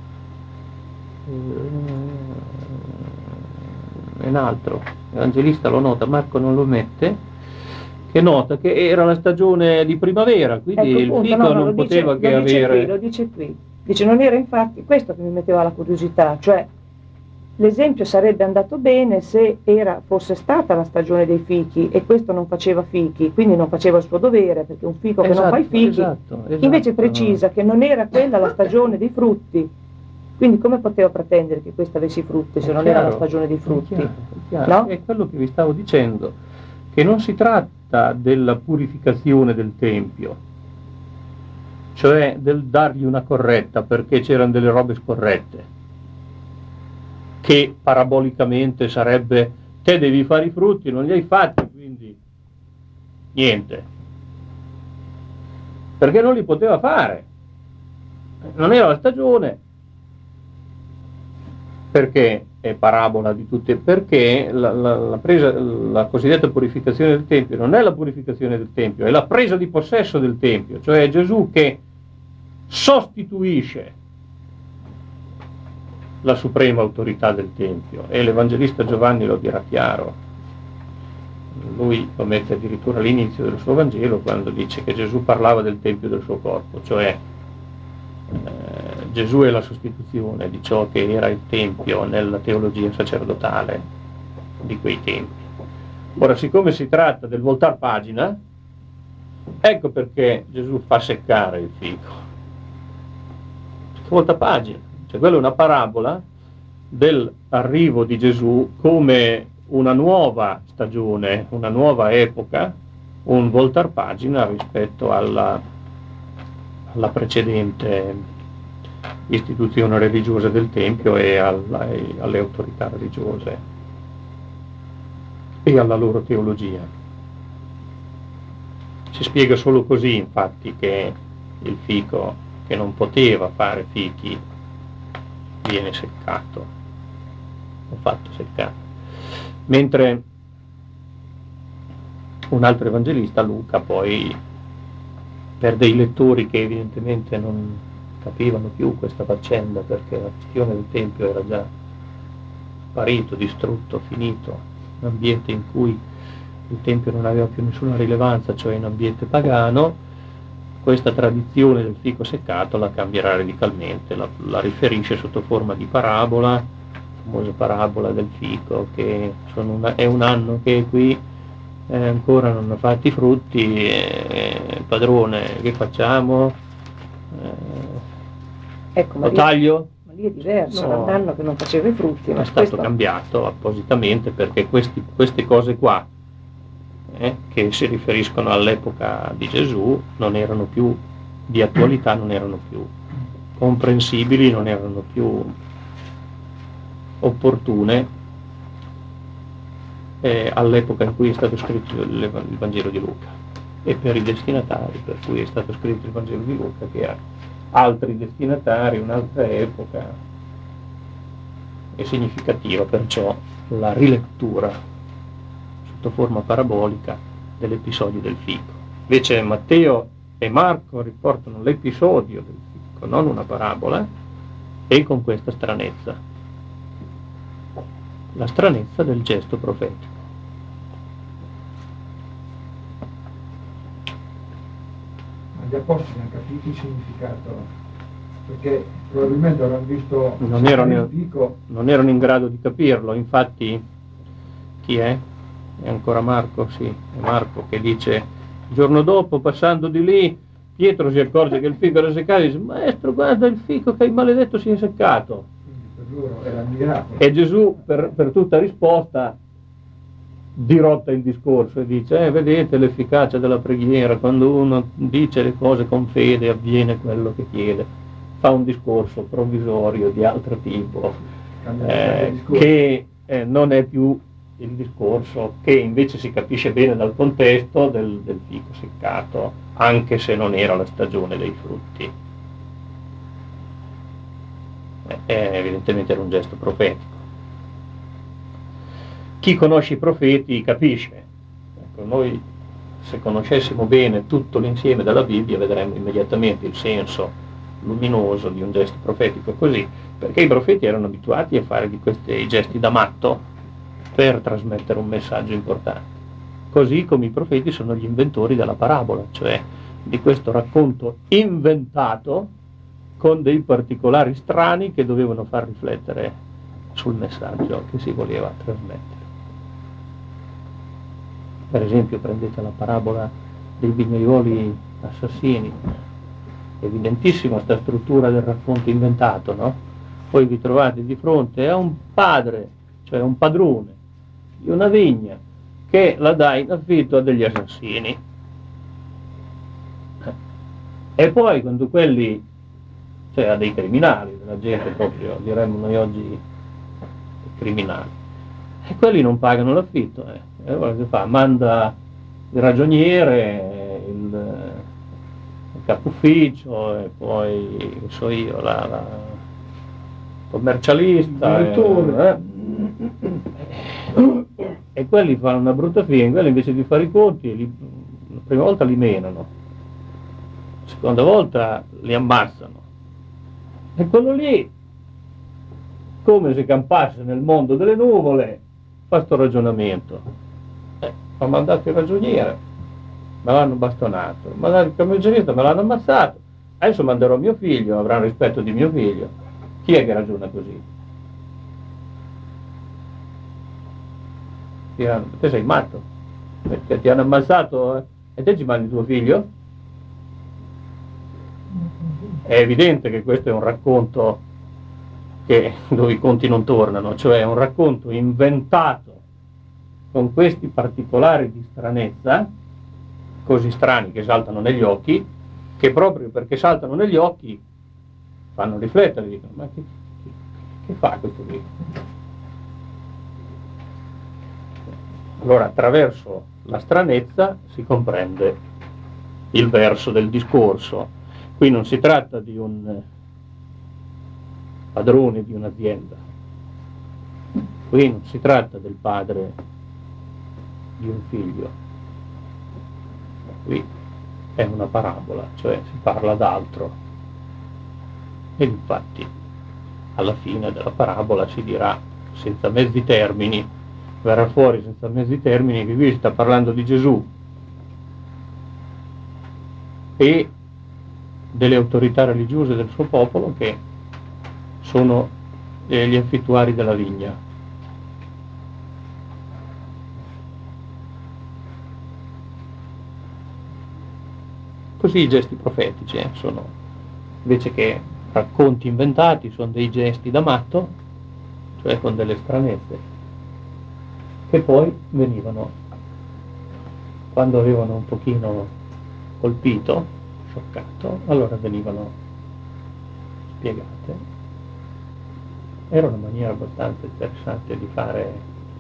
è un altro, l'Evangelista lo nota, Marco non lo mette, che nota che era la stagione di primavera, quindi ecco, il appunto, fico no, no, non lo poteva dice, che lo dice avere... Qui, lo dice qui, dice non era infatti questo che mi metteva la curiosità, cioè l'esempio sarebbe andato bene se era, fosse stata la stagione dei fichi e questo non faceva fichi, quindi non faceva il suo dovere, perché un fico che esatto, non fa i fichi, esatto, esatto. Invece precisa che non era quella la stagione dei frutti, quindi come poteva pretendere che questa avesse i frutti se È non chiaro, era la stagione dei frutti? È, chiaro, è, chiaro. No? È quello che vi stavo dicendo, che non si tratta della purificazione del Tempio, cioè del dargli una corretta perché c'erano delle robe scorrette, che parabolicamente sarebbe te devi fare i frutti, non li hai fatti, quindi niente, perché non li poteva fare, non era la stagione, perché è parabola di tutte, perché la, la, la, presa, la cosiddetta purificazione del Tempio non è la purificazione del Tempio, è la presa di possesso del Tempio, cioè è Gesù che sostituisce la suprema autorità del Tempio, e l'Evangelista Giovanni lo dirà chiaro. Lui lo mette addirittura all'inizio del suo Vangelo quando dice che Gesù parlava del Tempio del suo corpo, cioè eh, Gesù è la sostituzione di ciò che era il Tempio nella teologia sacerdotale di quei tempi. Ora, siccome si tratta del voltar pagina, ecco perché Gesù fa seccare il fico. Volta pagina. Cioè, quella è una parabola dell'arrivo di Gesù come una nuova stagione, una nuova epoca, un voltar pagina rispetto alla, alla precedente istituzione religiosa del Tempio e alla, e alle autorità religiose e alla loro teologia. Si spiega solo così, infatti, che il fico che non poteva fare fichi viene seccato, o fatto seccare. Mentre un altro evangelista, Luca, poi per dei lettori che evidentemente non capivano più questa faccenda, perché la questione del Tempio era già sparito, distrutto, finito, un ambiente in cui il Tempio non aveva più nessuna rilevanza, cioè in ambiente pagano, questa tradizione del fico seccato la cambierà radicalmente, la, la riferisce sotto forma di parabola, la famosa parabola del fico, che sono una, è un anno che qui eh, ancora non ha fatti i frutti, eh, padrone, che facciamo? Eh, ecco, ma lo lì, taglio? ma lì è diverso, No, era un anno che non faceva i frutti. Ma è stato questo... cambiato appositamente perché questi, queste cose qua, eh, che si riferiscono all'epoca di Gesù, non erano più di attualità, non erano più comprensibili, non erano più opportune eh, all'epoca in cui è stato scritto il, il Vangelo di Luca, e per i destinatari per cui è stato scritto il Vangelo di Luca, che ha altri destinatari, un'altra epoca. È significativa perciò la rilettura sotto forma parabolica dell'episodio del fico. Invece Matteo e Marco riportano l'episodio del fico, non una parabola, e con questa stranezza, la stranezza del gesto profetico. Ma gli apostoli hanno capito il significato, perché probabilmente avranno visto non erano, il fico. non erano in grado di capirlo. Infatti chi è? È ancora Marco? Sì, è Marco che dice: il giorno dopo, passando di lì, Pietro si accorge che il fico era seccato e dice: maestro, guarda il fico che il maledetto si è seccato. Quindi per loro era un miracolo. E Gesù per, per tutta risposta dirotta il discorso e dice: eh, vedete l'efficacia della preghiera, quando uno dice le cose con fede avviene quello che chiede. Fa un discorso provvisorio di altro tipo, eh, che eh, non è più il discorso che invece si capisce bene dal contesto del, del fico seccato, anche se non era la stagione dei frutti. Eh, evidentemente era un gesto profetico. Chi conosce i profeti capisce. Ecco, noi se conoscessimo bene tutto l'insieme della Bibbia vedremmo immediatamente il senso luminoso di un gesto profetico così, perché i profeti erano abituati a fare di questi gesti da matto per trasmettere un messaggio importante, così come i profeti sono gli inventori della parabola, cioè di questo racconto inventato con dei particolari strani che dovevano far riflettere sul messaggio che si voleva trasmettere. Per esempio prendete la parabola dei vignaioli assassini, evidentissima sta struttura del racconto inventato, no? Poi vi trovate di fronte a un padre, cioè un padrone di una vigna che la dà in affitto a degli assassini, e poi quando quelli, cioè a dei criminali, della gente proprio, diremmo noi oggi criminali, e quelli non pagano l'affitto, eh. E allora che fa? Manda il ragioniere, il capo ufficio, e poi che so io, la, la commercialista, e, eh, e quelli fanno una brutta fine, quelli invece di fare i conti, li, la prima volta li menano, la seconda volta li ammazzano, e quello lì, come se campasse nel mondo delle nuvole, fa sto ragionamento: eh, ho mandato il ragioniere, me l'hanno bastonato, ma il commercialista me l'hanno ammazzato, adesso manderò mio figlio, avrà rispetto di mio figlio. Chi è che ragiona così? Te sei matto, perché ti hanno ammazzato, eh? E te ci mandi tuo figlio? È evidente che questo è un racconto che, dove i conti non tornano, cioè un racconto inventato con questi particolari di stranezza, così strani che saltano negli occhi, che proprio perché saltano negli occhi fanno riflettere, dicono: ma che, che, che fa questo qui? Allora attraverso la stranezza si comprende il verso del discorso. Qui non si tratta di un padrone di un'azienda, qui non si tratta del padre di un figlio, qui è una parabola, cioè si parla d'altro. Ed infatti alla fine della parabola si dirà senza mezzi termini, verrà fuori senza mezzi termini che qui si sta parlando di Gesù e delle autorità religiose del suo popolo che sono gli affittuari della vigna. Così i gesti profetici eh, sono, invece che racconti inventati, sono dei gesti da matto, cioè con delle stranezze, che poi venivano, quando avevano un pochino colpito, scioccato, allora venivano spiegate. Era una maniera abbastanza interessante di fare,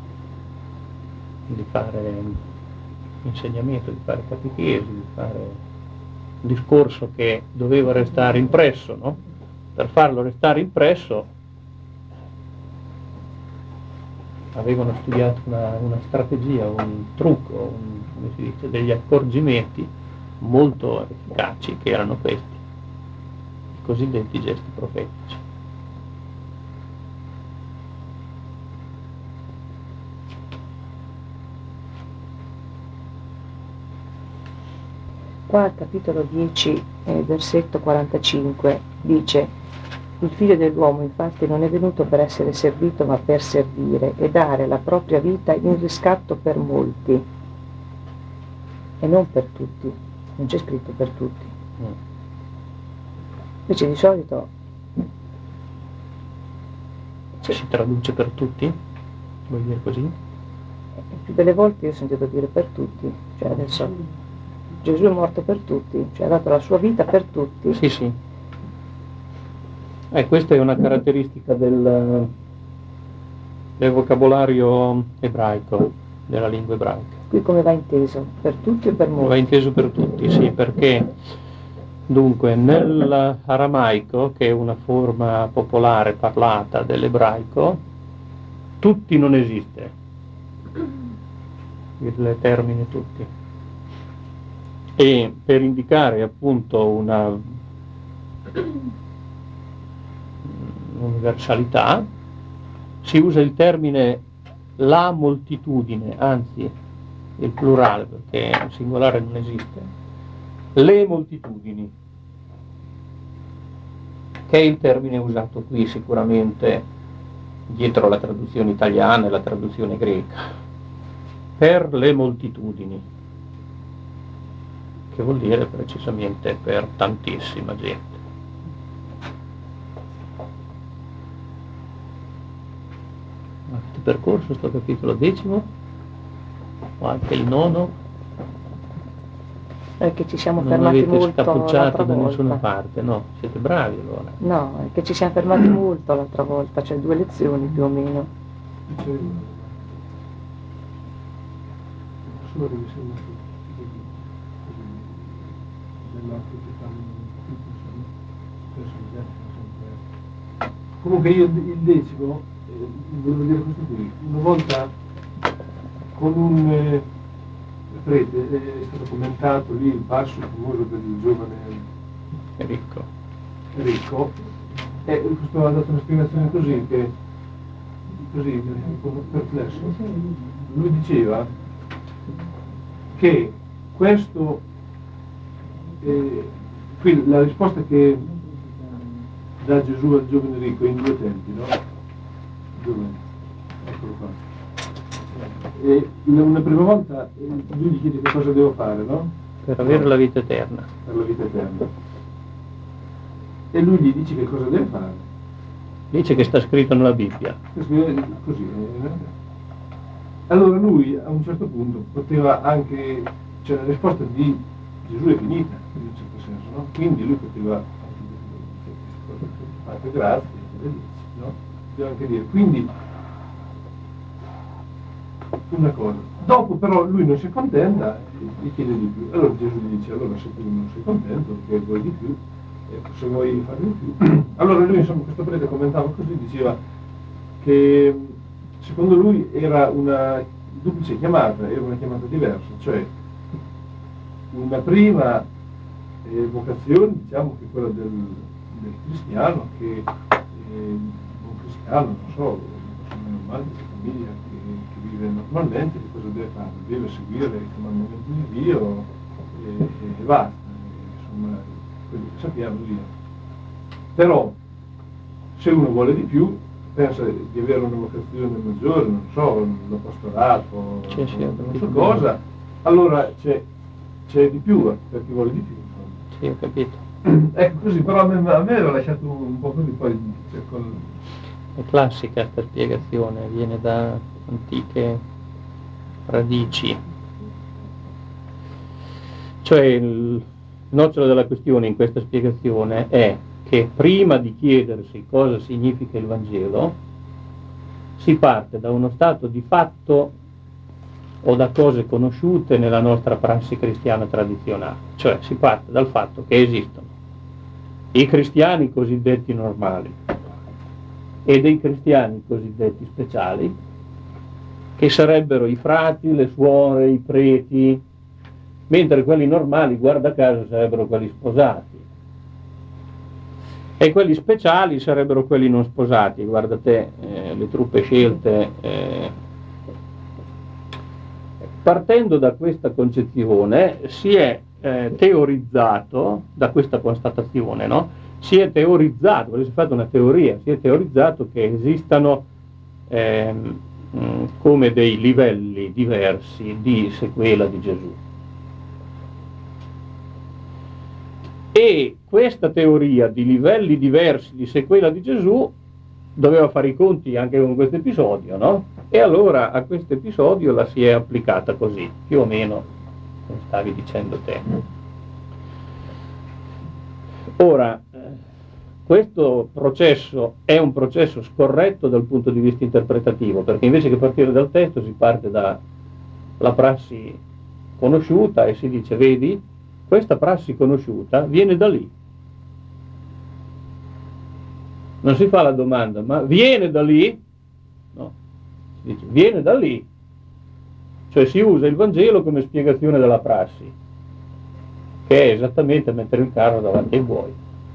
di fare insegnamento, di fare catechesi, di fare un discorso che doveva restare impresso, no? Per farlo restare impresso avevano studiato una, una strategia, un trucco, un, come si dice, degli accorgimenti molto efficaci, che erano questi, i cosiddetti gesti profetici. Qua al capitolo dieci, eh, versetto quarantacinque, dice: il figlio dell'uomo infatti non è venuto per essere servito ma per servire e dare la propria vita in riscatto per molti e non per tutti, non c'è scritto per tutti. Invece di solito cioè, si traduce per tutti? Vuoi dire così? Più delle volte io ho sentito dire per tutti, cioè adesso Gesù è morto per tutti, cioè ha dato la sua vita per tutti. Sì, sì. Eh, questa è una caratteristica del, del vocabolario ebraico, della lingua ebraica. Qui come va inteso? Per tutti o per molti? Va inteso per tutti, sì, perché dunque nell'aramaico, che è una forma popolare parlata dell'ebraico, tutti non esiste, il termine tutti. E per indicare appunto una universalità si usa il termine la moltitudine, anzi il plurale, perché il singolare non esiste, le moltitudini, che è il termine usato qui sicuramente dietro la traduzione italiana e la traduzione greca, per le moltitudini, che vuol dire precisamente per tantissima gente. Avete percorso sto capitolo decimo o anche il nono? È che ci siamo Non fermati avete molto scappucciato da volta. nessuna parte, no? Siete bravi allora. No, è che ci siamo fermati molto l'altra volta, cioè due lezioni più o meno. Solo che mi sembra che dell'occhio che fanno sempre. Comunque io il decimo, eh, volevo dire questo qui, una volta con un eh, prete è stato commentato lì il passo famoso del giovane ricco, ricco e questo ha dato una spiegazione così che così un po' perplesso. Lui diceva che questo eh, qui la risposta che dà Gesù al giovane ricco è in due tempi, no? Giovane, eccolo qua. E una prima volta lui gli chiede che cosa devo fare, no? Per avere la vita eterna. Per la vita eterna. E lui gli dice che cosa deve fare. Dice che sta scritto nella Bibbia. Così. Eh? Allora lui a un certo punto poteva anche, cioè la risposta di Gesù è finita, in un certo senso, no? Quindi lui poteva fate grazie, no? Poteva anche dire, quindi una cosa. Dopo però lui non si accontenta e gli chiede di più. Allora Gesù gli dice, allora se tu non sei contento perché vuoi di più, e se vuoi fare di più. Allora lui, insomma, questo prete commentava così, diceva che secondo lui era una duplice chiamata, era una chiamata diversa, cioè una prima eh, vocazione, diciamo che quella del, del cristiano, che eh, un cristiano, non so, una persona normale, di famiglia, che, che vive normalmente, che cosa deve fare? Deve seguire i comandamenti di Dio e, e basta, e, insomma, quelli che sappiamo via. Però, se uno vuole di più, pensa di avere una vocazione maggiore, non so, l'apostolato, sì, sì, non so cosa, allora c'è, c'è di più per chi vuole di più. Sì, ho capito. Ecco così, però a me, a me aveva lasciato un po' così, poi cioè, con... È classica questa spiegazione, viene da antiche radici. Cioè il nocciolo della questione in questa spiegazione è che prima di chiedersi cosa significa il Vangelo si parte da uno stato di fatto o da cose conosciute nella nostra prassi cristiana tradizionale, cioè si parte dal fatto che esistono i cristiani cosiddetti normali e dei cristiani cosiddetti speciali, che sarebbero i frati, le suore, i preti, mentre quelli normali, guarda caso, sarebbero quelli sposati. E quelli speciali sarebbero quelli non sposati. Guardate eh, le truppe scelte. Eh. Partendo da questa concezione si è eh, teorizzato, da questa constatazione, no? Si è teorizzato, si è fatto una teoria, si è teorizzato che esistano ehm, come dei livelli diversi di sequela di Gesù. E questa teoria di livelli diversi di sequela di Gesù doveva fare i conti anche con questo episodio, no? E allora a questo episodio la si è applicata così, più o meno come stavi dicendo te. Ora, questo processo è un processo scorretto dal punto di vista interpretativo, perché invece che partire dal testo si parte dalla prassi conosciuta e si dice, vedi, questa prassi conosciuta viene da lì. Non si fa la domanda, ma viene da lì? No, si dice, viene da lì. Cioè si usa il Vangelo come spiegazione della prassi, che è esattamente mettere il carro davanti ai buoi.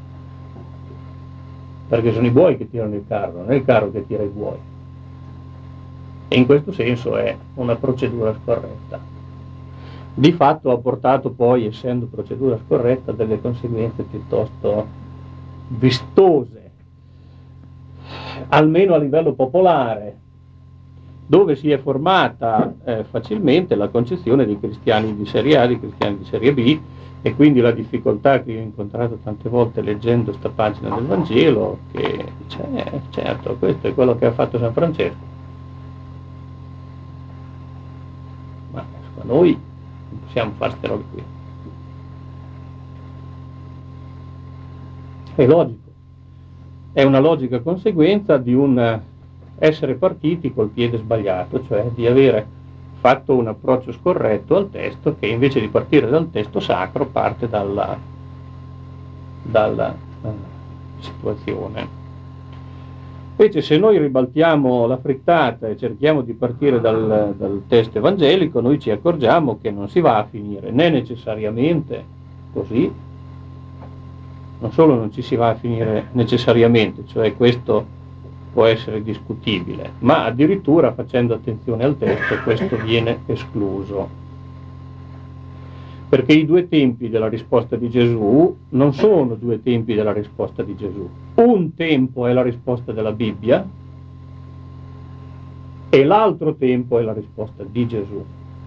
Perché sono i buoi che tirano il carro, non è il carro che tira i buoi. E in questo senso è una procedura scorretta. Di fatto ha portato poi, essendo procedura scorretta, delle conseguenze piuttosto vistose, almeno a livello popolare, dove si è formata eh, facilmente la concezione dei cristiani di serie A, dei cristiani di serie B, e quindi la difficoltà che io ho incontrato tante volte leggendo sta pagina del Vangelo, che c'è, certo, questo è quello che ha fatto San Francesco. Ma noi non possiamo fare queste robe qui. È logico, è una logica conseguenza di un essere partiti col piede sbagliato, cioè di avere fatto un approccio scorretto al testo, che invece di partire dal testo sacro parte dalla, dalla uh, situazione. Invece se noi ribaltiamo la frittata e cerchiamo di partire dal, dal testo evangelico, noi ci accorgiamo che non si va a finire né necessariamente così, non solo non ci si va a finire necessariamente, cioè questo può essere discutibile, ma addirittura facendo attenzione al testo questo viene escluso. Perché i due tempi della risposta di Gesù non sono due tempi della risposta di Gesù. Un tempo è la risposta della Bibbia e l'altro tempo è la risposta di Gesù.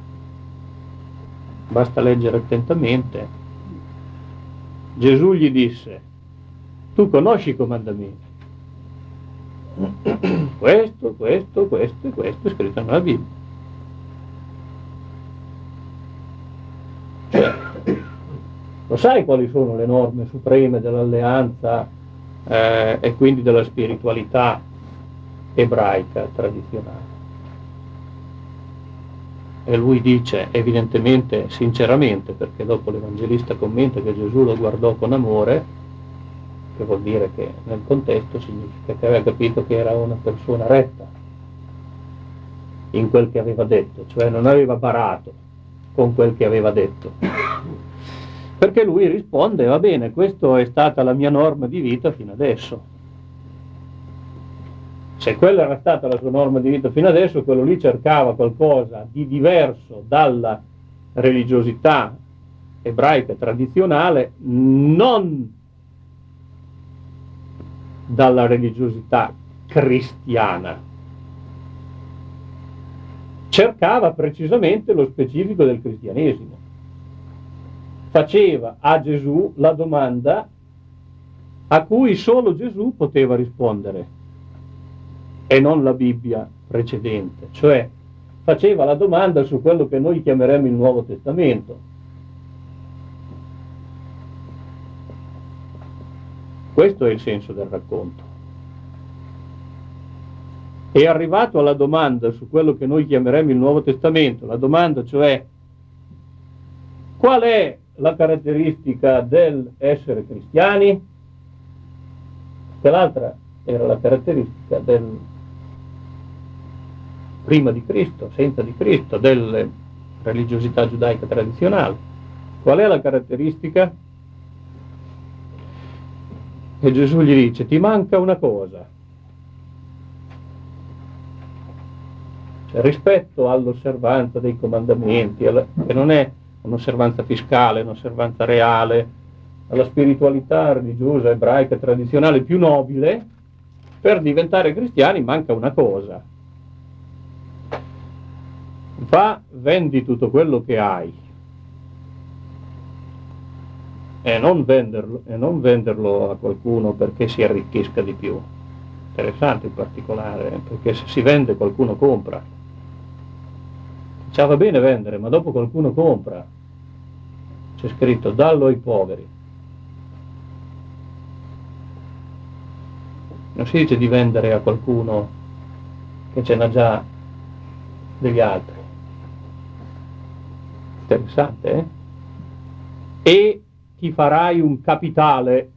Basta leggere attentamente. Gesù gli disse, tu conosci i comandamenti. Questo, questo, questo e questo è scritto nella Bibbia. Cioè, lo sai quali sono le norme supreme dell'alleanza eh, e quindi della spiritualità ebraica tradizionale? E lui dice, evidentemente, sinceramente, perché dopo l'Evangelista commenta che Gesù lo guardò con amore, che vuol dire che nel contesto significa che aveva capito che era una persona retta in quel che aveva detto, cioè non aveva barato, con quel che aveva detto. Perché lui risponde, va bene, questa è stata la mia norma di vita fino adesso. Se quella era stata la sua norma di vita fino adesso, quello lì cercava qualcosa di diverso dalla religiosità ebraica tradizionale, non dalla religiosità cristiana. Cercava precisamente lo specifico del cristianesimo. Faceva a Gesù la domanda a cui solo Gesù poteva rispondere e non la Bibbia precedente, cioè faceva la domanda su quello che noi chiameremo il Nuovo Testamento. Questo è il senso del racconto. È arrivato alla domanda su quello che noi chiameremo il Nuovo Testamento, la domanda cioè qual è la caratteristica dell'essere cristiani? Che l'altra era la caratteristica del prima di Cristo, senza di Cristo, della religiosità giudaica tradizionale. Qual è la caratteristica? E Gesù gli dice, ti manca una cosa. Cioè, rispetto all'osservanza dei comandamenti, alla, che non è un'osservanza fiscale, un'osservanza reale, alla spiritualità religiosa ebraica tradizionale più nobile, per diventare cristiani manca una cosa. Va, vendi tutto quello che hai e non venderlo, e non venderlo a qualcuno perché si arricchisca di più. Interessante in particolare, perché se si vende qualcuno compra. Cioè, va bene vendere, ma dopo qualcuno compra. C'è scritto dallo ai poveri. Non si dice di vendere a qualcuno che ce n'ha già degli altri. Interessante, eh? E ti farai un capitale,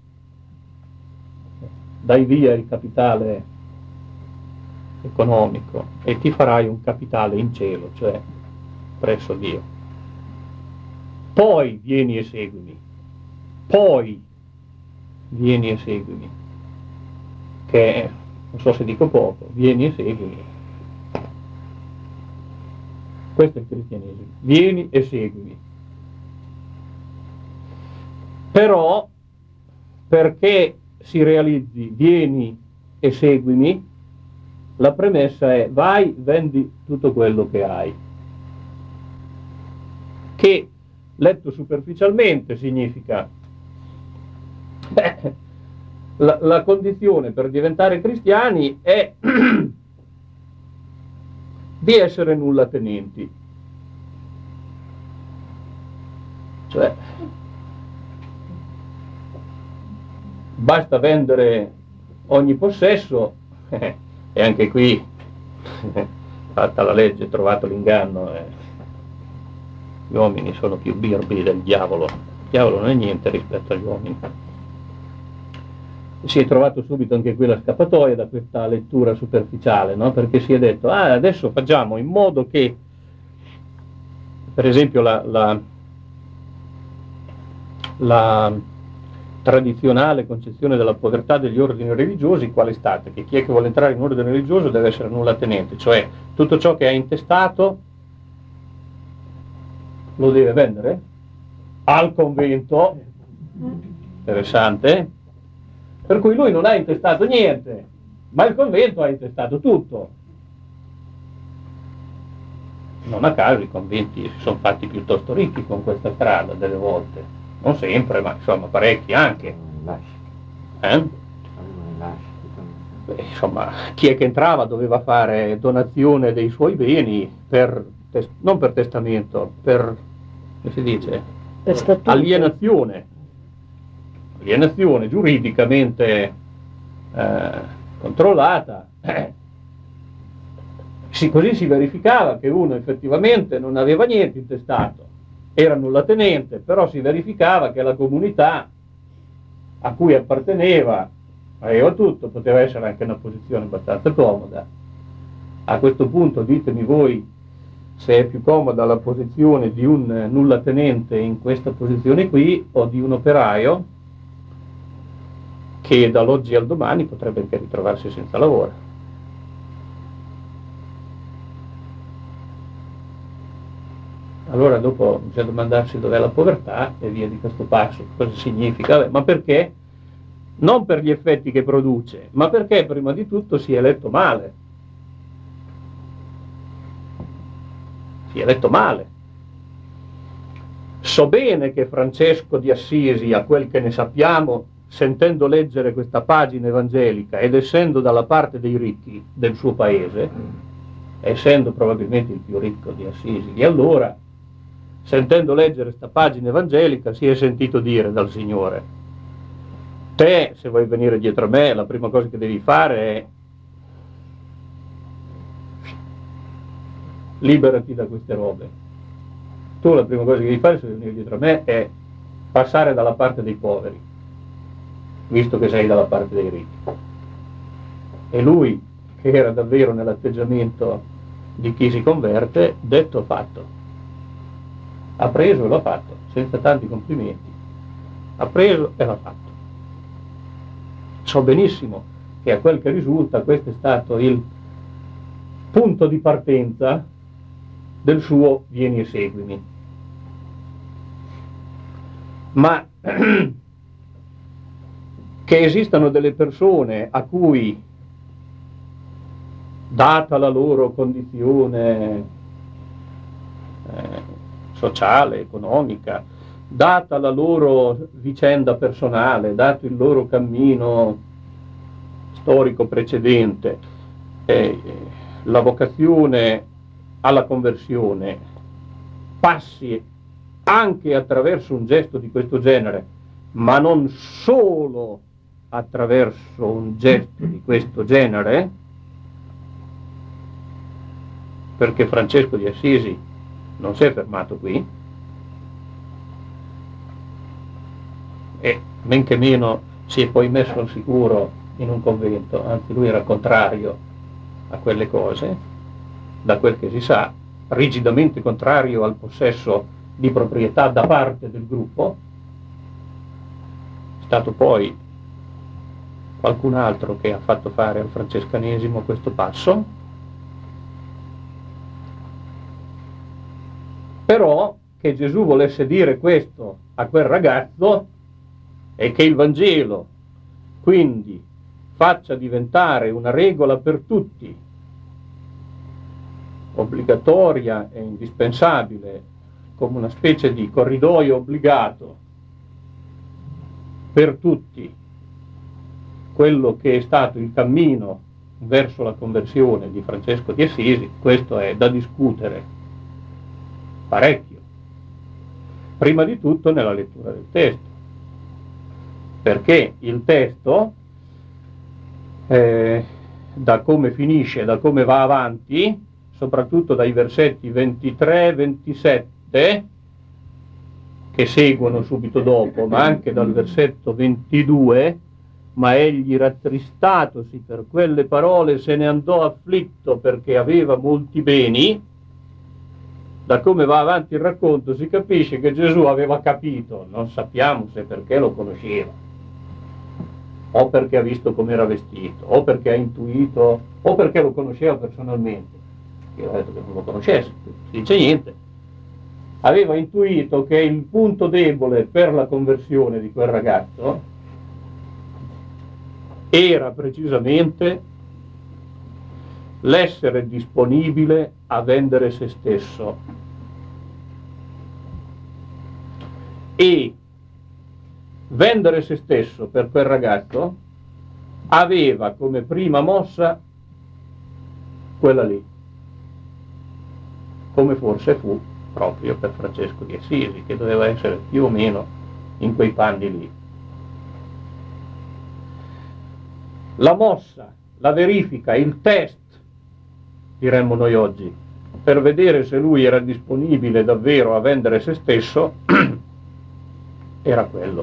dai via il capitale economico, e ti farai un capitale in cielo, cioè presso Dio. Poi vieni e seguimi, poi vieni e seguimi, che non so se dico poco, vieni e seguimi. Questo è il cristianesimo, vieni e seguimi. Però, perché si realizzi vieni e seguimi, la premessa è vai, vendi tutto quello che hai. Che, letto superficialmente, significa beh, la, la condizione per diventare cristiani è di essere nullatenenti. Cioè, basta vendere ogni possesso, eh, e anche qui, fatta la legge, trovato l'inganno, eh, gli uomini sono più birbi del diavolo. Il diavolo non è niente rispetto agli uomini. Si è trovato subito anche qui la scappatoia da questa lettura superficiale, no? Perché si è detto, ah, adesso facciamo in modo che, per esempio, la, la, la tradizionale concezione della povertà degli ordini religiosi, qual è stata? Che chi è che vuole entrare in un ordine religioso deve essere nullatenente, cioè tutto ciò che ha intestato lo deve vendere al convento. Interessante. Per cui lui non ha intestato niente, ma il convento ha intestato tutto. Non a caso i conventi si sono fatti piuttosto ricchi con questa strada delle volte. Non sempre, ma insomma parecchi anche. Eh? Beh, insomma, chi è che entrava doveva fare donazione dei suoi beni per, non per testamento, per, come si dice? Per alienazione. Alienazione giuridicamente eh, controllata. Eh. Sì, così si verificava che uno effettivamente non aveva niente intestato, era nullatenente, però si verificava che la comunità a cui apparteneva aveva tutto, poteva essere anche una posizione abbastanza comoda. A questo punto ditemi voi se è più comoda la posizione di un nullatenente in questa posizione qui o di un operaio che dall'oggi al domani potrebbe anche ritrovarsi senza lavoro. Allora dopo bisogna domandarsi dov'è la povertà e via di questo passo, cosa significa. Beh, ma perché? Non per gli effetti che produce, ma perché prima di tutto si è letto male. Si è letto male. So bene che Francesco di Assisi, a quel che ne sappiamo, sentendo leggere questa pagina evangelica ed essendo dalla parte dei ricchi del suo paese, essendo probabilmente il più ricco di Assisi di allora, sentendo leggere questa pagina evangelica si è sentito dire dal Signore: te, se vuoi venire dietro a me, la prima cosa che devi fare è liberati da queste robe. Tu la prima cosa che devi fare, se vuoi venire dietro a me, è passare dalla parte dei poveri, visto che sei dalla parte dei ricchi. E lui, che era davvero nell'atteggiamento di chi si converte, detto fatto. Ha preso e l'ha fatto, senza tanti complimenti. Ha preso e l'ha fatto. So benissimo che a quel che risulta questo è stato il punto di partenza del suo vieni e seguimi. Ma che esistano delle persone a cui, data la loro condizione eh, sociale, economica, data la loro vicenda personale, dato il loro cammino storico precedente, eh, la vocazione alla conversione passi anche attraverso un gesto di questo genere, ma non solo attraverso un gesto di questo genere, perché Francesco di Assisi non si è fermato qui, e men che meno si è poi messo al sicuro in un convento, anzi lui era contrario a quelle cose, da quel che si sa, rigidamente contrario al possesso di proprietà da parte del gruppo. È stato poi qualcun altro che ha fatto fare al francescanesimo questo passo. Però che Gesù volesse dire questo a quel ragazzo e che il Vangelo quindi faccia diventare una regola per tutti, obbligatoria e indispensabile, come una specie di corridoio obbligato per tutti, quello che è stato il cammino verso la conversione di Francesco di Assisi, questo è da discutere parecchio, prima di tutto nella lettura del testo, perché il testo, eh, da come finisce, da come va avanti, soprattutto dai versetti ventitré ventisette, che seguono subito dopo, ma anche dal versetto ventidue, ma egli rattristatosi per quelle parole se ne andò afflitto perché aveva molti beni. Da come va avanti il racconto si capisce che Gesù aveva capito, non sappiamo se perché lo conosceva, o perché ha visto come era vestito, o perché ha intuito, o perché lo conosceva personalmente. Io ho detto che non lo conoscesse, non si dice niente. Aveva intuito che il punto debole per la conversione di quel ragazzo era precisamente l'essere disponibile a vendere se stesso. E vendere se stesso per quel ragazzo aveva come prima mossa quella lì, come forse fu proprio per Francesco di Assisi, che doveva essere più o meno in quei panni lì. La mossa, la verifica, il test, diremmo noi oggi, per vedere se lui era disponibile davvero a vendere se stesso, era quello.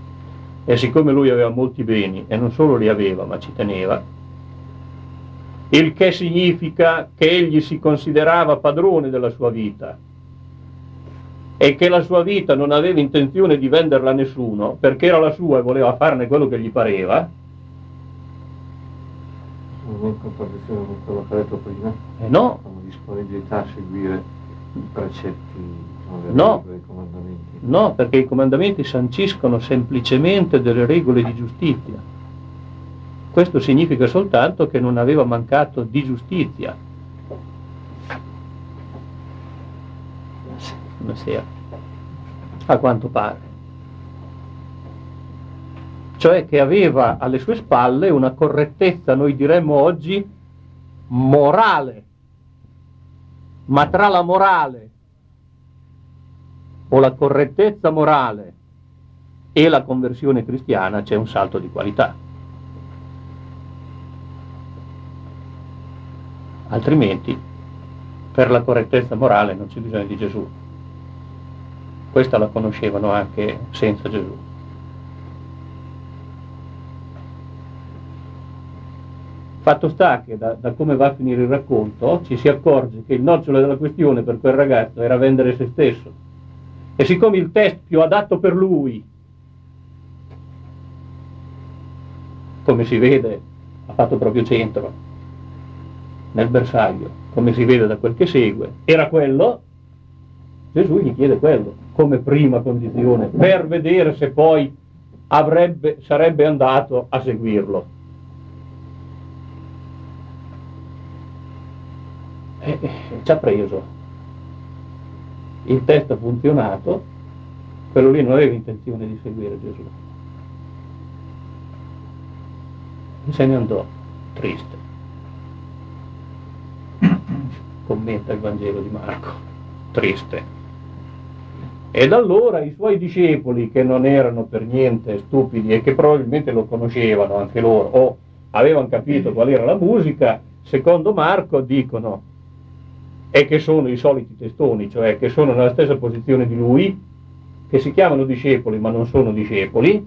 E siccome lui aveva molti beni, e non solo li aveva, ma ci teneva, il che significa che egli si considerava padrone della sua vita e che la sua vita non aveva intenzione di venderla a nessuno perché era la sua e voleva farne quello che gli pareva. Non è in contraddizione con quello che ha detto prima? Eh no. Una disponibilità a seguire i precetti, le no. regole, i comandamenti. No, perché i comandamenti sanciscono semplicemente delle regole di giustizia. Questo significa soltanto che non aveva mancato di giustizia. Buonasera. A quanto pare. Cioè che aveva alle sue spalle una correttezza, noi diremmo oggi, morale. Ma tra la morale o la correttezza morale e la conversione cristiana c'è un salto di qualità. Altrimenti, per la correttezza morale non c'è bisogno di Gesù. Questa la conoscevano anche senza Gesù. Fatto sta che da, da come va a finire il racconto ci si accorge che il nocciolo della questione per quel ragazzo era vendere se stesso. E siccome il test più adatto per lui, come si vede, ha fatto proprio centro nel bersaglio, come si vede da quel che segue, era quello, Gesù gli chiede quello come prima condizione per vedere se poi avrebbe, sarebbe andato a seguirlo. E, e ci ha preso. Il test ha funzionato, quello lì non aveva intenzione di seguire Gesù. E se ne andò, triste. Commenta il Vangelo di Marco, triste. E da allora i suoi discepoli, che non erano per niente stupidi e che probabilmente lo conoscevano anche loro, o avevano capito qual era la musica, secondo Marco dicono, e che sono i soliti testoni, cioè che sono nella stessa posizione di lui, che si chiamano discepoli ma non sono discepoli,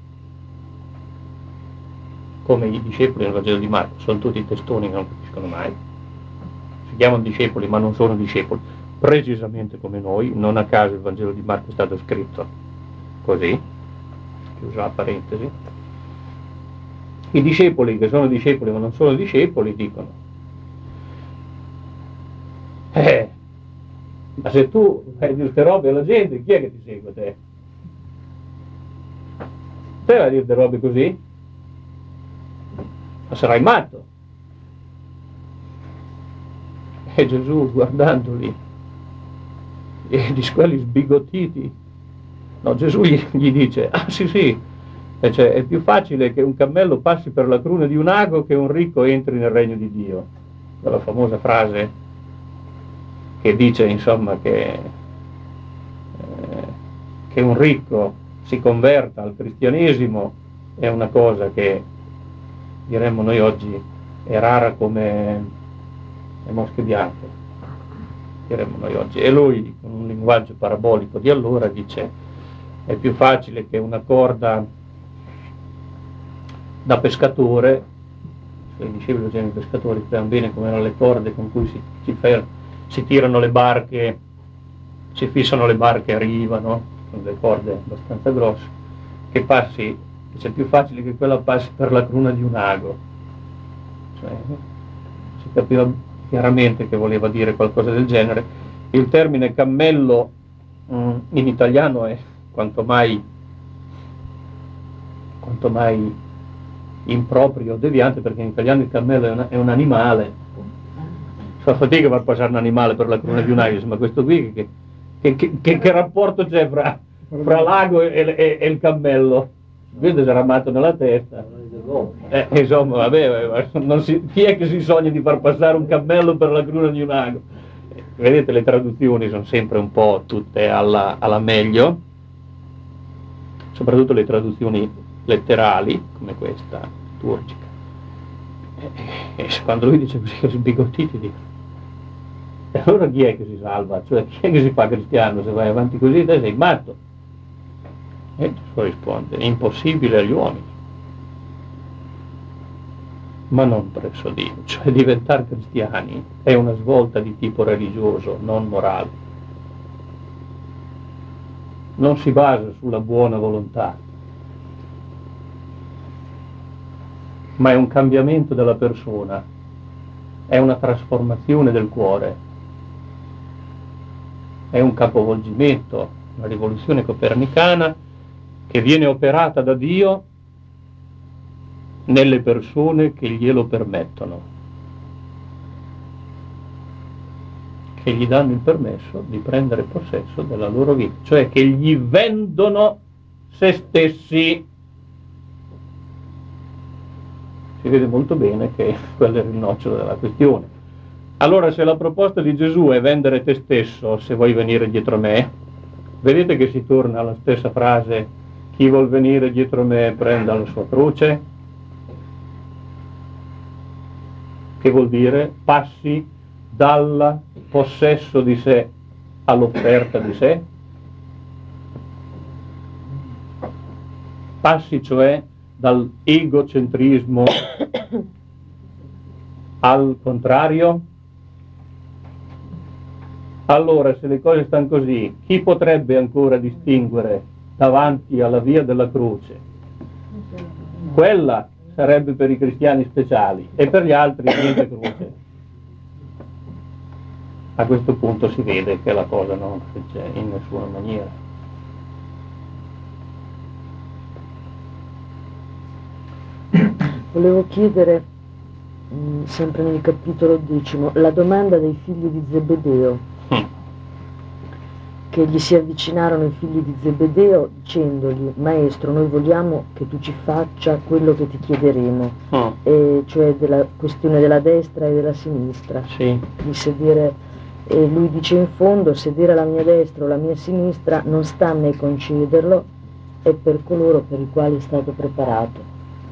come i discepoli nel Vangelo di Marco, sono tutti testoni che non capiscono mai, si chiamano discepoli ma non sono discepoli, precisamente come noi, non a caso il Vangelo di Marco è stato scritto così, chiusa la parentesi. I discepoli che sono discepoli ma non sono discepoli dicono, eh, ma se tu fai di queste robe alla gente, chi è che ti segue te? Te vai a dire robe così? Ma sarai matto. E Gesù, guardandoli, e di quelli sbigottiti, no, Gesù gli, gli dice, ah sì sì, e cioè, è più facile che un cammello passi per la cruna di un ago che un ricco entri nel regno di Dio. Quella famosa frase che dice insomma che, eh, che un ricco si converta al cristianesimo è una cosa che diremmo noi oggi è rara come le mosche bianche, diremmo noi oggi. E lui con un linguaggio parabolico di allora dice è più facile che una corda da pescatore, se i discepoli dei pescatori sapevano bene come erano le corde con cui si, si ferma, si tirano le barche, si fissano le barche a riva, no? Con delle corde abbastanza grosse, che passi, c'è più facile che quella passi per la cruna di un ago. Cioè, si capiva chiaramente che voleva dire qualcosa del genere. Il termine cammello mh, in italiano è quanto mai, quanto mai improprio, deviante, perché in italiano il cammello è, una, è un animale. Fa fatica a far passare un animale per la cruna di un ago, ma questo qui che, che, che, che, che rapporto c'è fra, fra l'ago e, e, e il cammello? Questo sarà matto nella testa. Eh, insomma, vabbè, non si, chi è che si sogna di far passare un cammello per la cruna di un ago? Vedete, le traduzioni sono sempre un po' tutte alla, alla meglio, soprattutto le traduzioni letterali, come questa, liturgica. E, e quando lui dice così, sbigottiti, dicono, e allora chi è che si salva? Cioè chi è che si fa cristiano? Se vai avanti così te sei matto. E Gesù risponde, è impossibile agli uomini, ma non presso Dio. Cioè diventare cristiani è una svolta di tipo religioso, non morale. Non si basa sulla buona volontà, ma è un cambiamento della persona, è una trasformazione del cuore, è un capovolgimento, una rivoluzione copernicana che viene operata da Dio nelle persone che glielo permettono, che gli danno il permesso di prendere possesso della loro vita, cioè che gli vendono se stessi. Si vede molto bene che quello è il nocciolo della questione. Allora, se la proposta di Gesù è vendere te stesso se vuoi venire dietro me, vedete che si torna alla stessa frase: chi vuol venire dietro me prenda la sua croce. Che vuol dire? Passi dal possesso di sé all'offerta di sé. Passi cioè dal egocentrismo al contrario. Allora, se le cose stanno così, chi potrebbe ancora distinguere davanti alla via della croce? Quella sarebbe per i cristiani speciali e per gli altri niente croce. A questo punto si vede che la cosa non c'è in nessuna maniera. Volevo chiedere, mh, sempre nel capitolo decimo, la domanda dei figli di Zebedeo, mm. che gli si avvicinarono i figli di Zebedeo dicendogli: Maestro, noi vogliamo che tu ci faccia quello che ti chiederemo, mm. e cioè della questione della destra e della sinistra, sì. di sedere, e lui dice in fondo: sedere alla mia destra o alla mia sinistra non sta a me concederlo, è per coloro per i quali è stato preparato.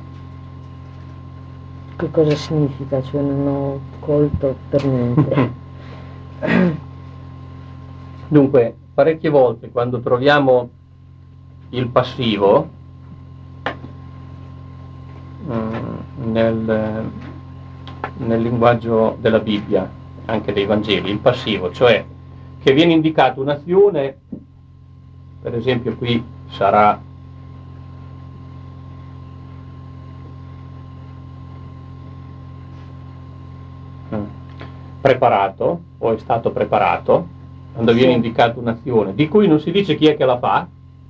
Che cosa significa? Cioè non ho colto per niente. Dunque, parecchie volte quando troviamo il passivo mm, nel, nel linguaggio della Bibbia, anche dei Vangeli, il passivo, cioè che viene indicata un'azione, per esempio qui sarà preparato o è stato preparato, quando viene indicata un'azione di cui non si dice chi è che la fa.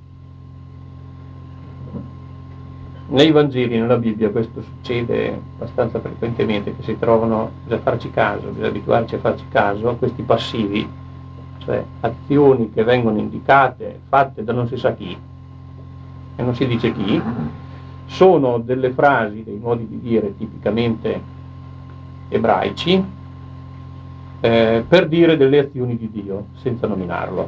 Nei Vangeli, nella Bibbia, questo succede abbastanza frequentemente, che si trovano, bisogna farci caso, bisogna abituarci a farci caso a questi passivi, cioè azioni che vengono indicate, fatte da non si sa chi, e non si dice chi, sono delle frasi, dei modi di dire tipicamente ebraici, Eh, per dire delle azioni di Dio, senza nominarlo.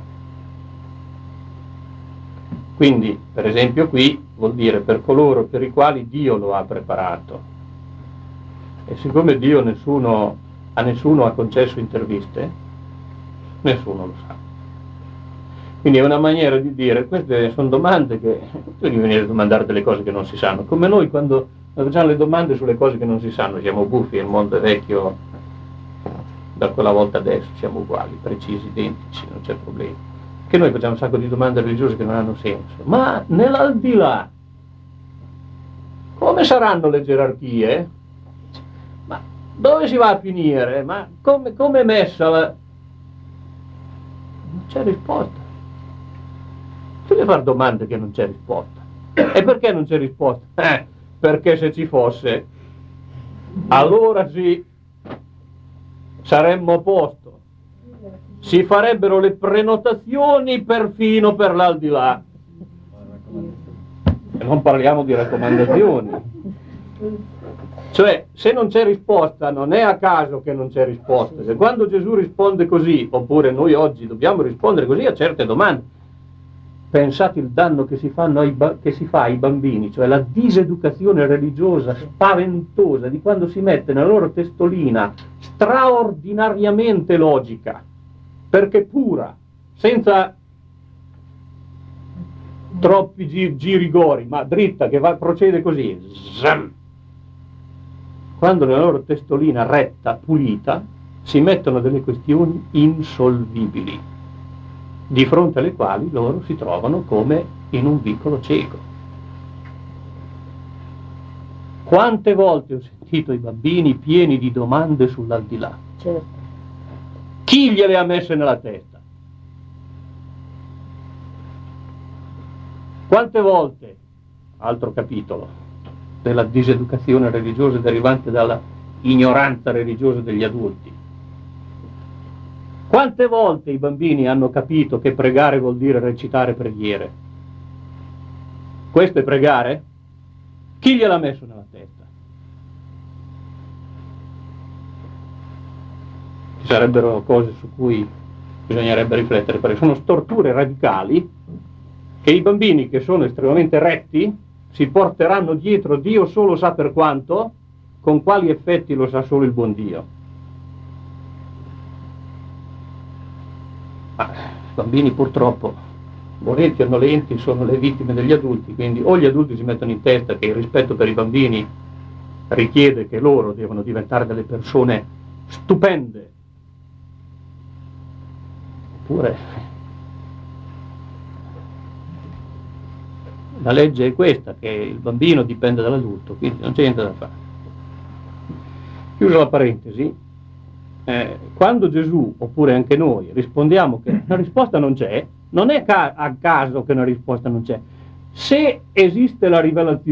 Quindi, per esempio qui, vuol dire per coloro per i quali Dio lo ha preparato. E siccome Dio nessuno, a nessuno ha concesso interviste, nessuno lo sa. Quindi è una maniera di dire, queste sono domande che, tu devi venire a domandare delle cose che non si sanno, come noi quando facciamo le domande sulle cose che non si sanno, siamo buffi, il mondo è vecchio. Da quella volta adesso siamo uguali, precisi, identici, non c'è problema. Che noi facciamo un sacco di domande religiose che non hanno senso. Ma nell'aldilà, come saranno le gerarchie? Ma dove si va a finire? Ma come, come è messa la... Non c'è risposta. Tu devi fare domande che non c'è risposta. E perché non c'è risposta? Eh, perché se ci fosse, allora sì, saremmo a posto, si farebbero le prenotazioni perfino per l'aldilà, e non parliamo di raccomandazioni. Cioè, se non c'è risposta, non è a caso che non c'è risposta. Se quando Gesù risponde così, oppure noi oggi dobbiamo rispondere così a certe domande, pensate il danno che si, fanno ai che si fa ai bambini, cioè la diseducazione religiosa spaventosa di quando si mette nella loro testolina straordinariamente logica, perché pura, senza troppi gi girigori, ma dritta, che va, procede così. Zam. quando nella loro testolina retta, pulita, si mettono delle questioni insolvibili, di fronte alle quali loro si trovano come in un vicolo cieco. Quante volte ho sentito i bambini pieni di domande sull'aldilà? Certo. Chi gliele ha messe nella testa? Quante volte, altro capitolo, della diseducazione religiosa derivante dalla ignoranza religiosa degli adulti, quante volte i bambini hanno capito che pregare vuol dire recitare preghiere? Questo è pregare? Chi gliel'ha messo nella testa? Ci sarebbero cose su cui bisognerebbe riflettere, perché sono storture radicali che i bambini che sono estremamente retti si porteranno dietro Dio solo sa per quanto, con quali effetti lo sa solo il buon Dio. Ma i bambini purtroppo, volenti o nolenti, sono le vittime degli adulti, quindi o gli adulti si mettono in testa che il rispetto per i bambini richiede che loro devono diventare delle persone stupende, oppure la legge è questa, che il bambino dipende dall'adulto, quindi non c'è niente da fare. Chiusa la parentesi, eh, quando Gesù, oppure anche noi, rispondiamo che la risposta non c'è, non è ca- a caso che una risposta non c'è. Se esiste la rivelazione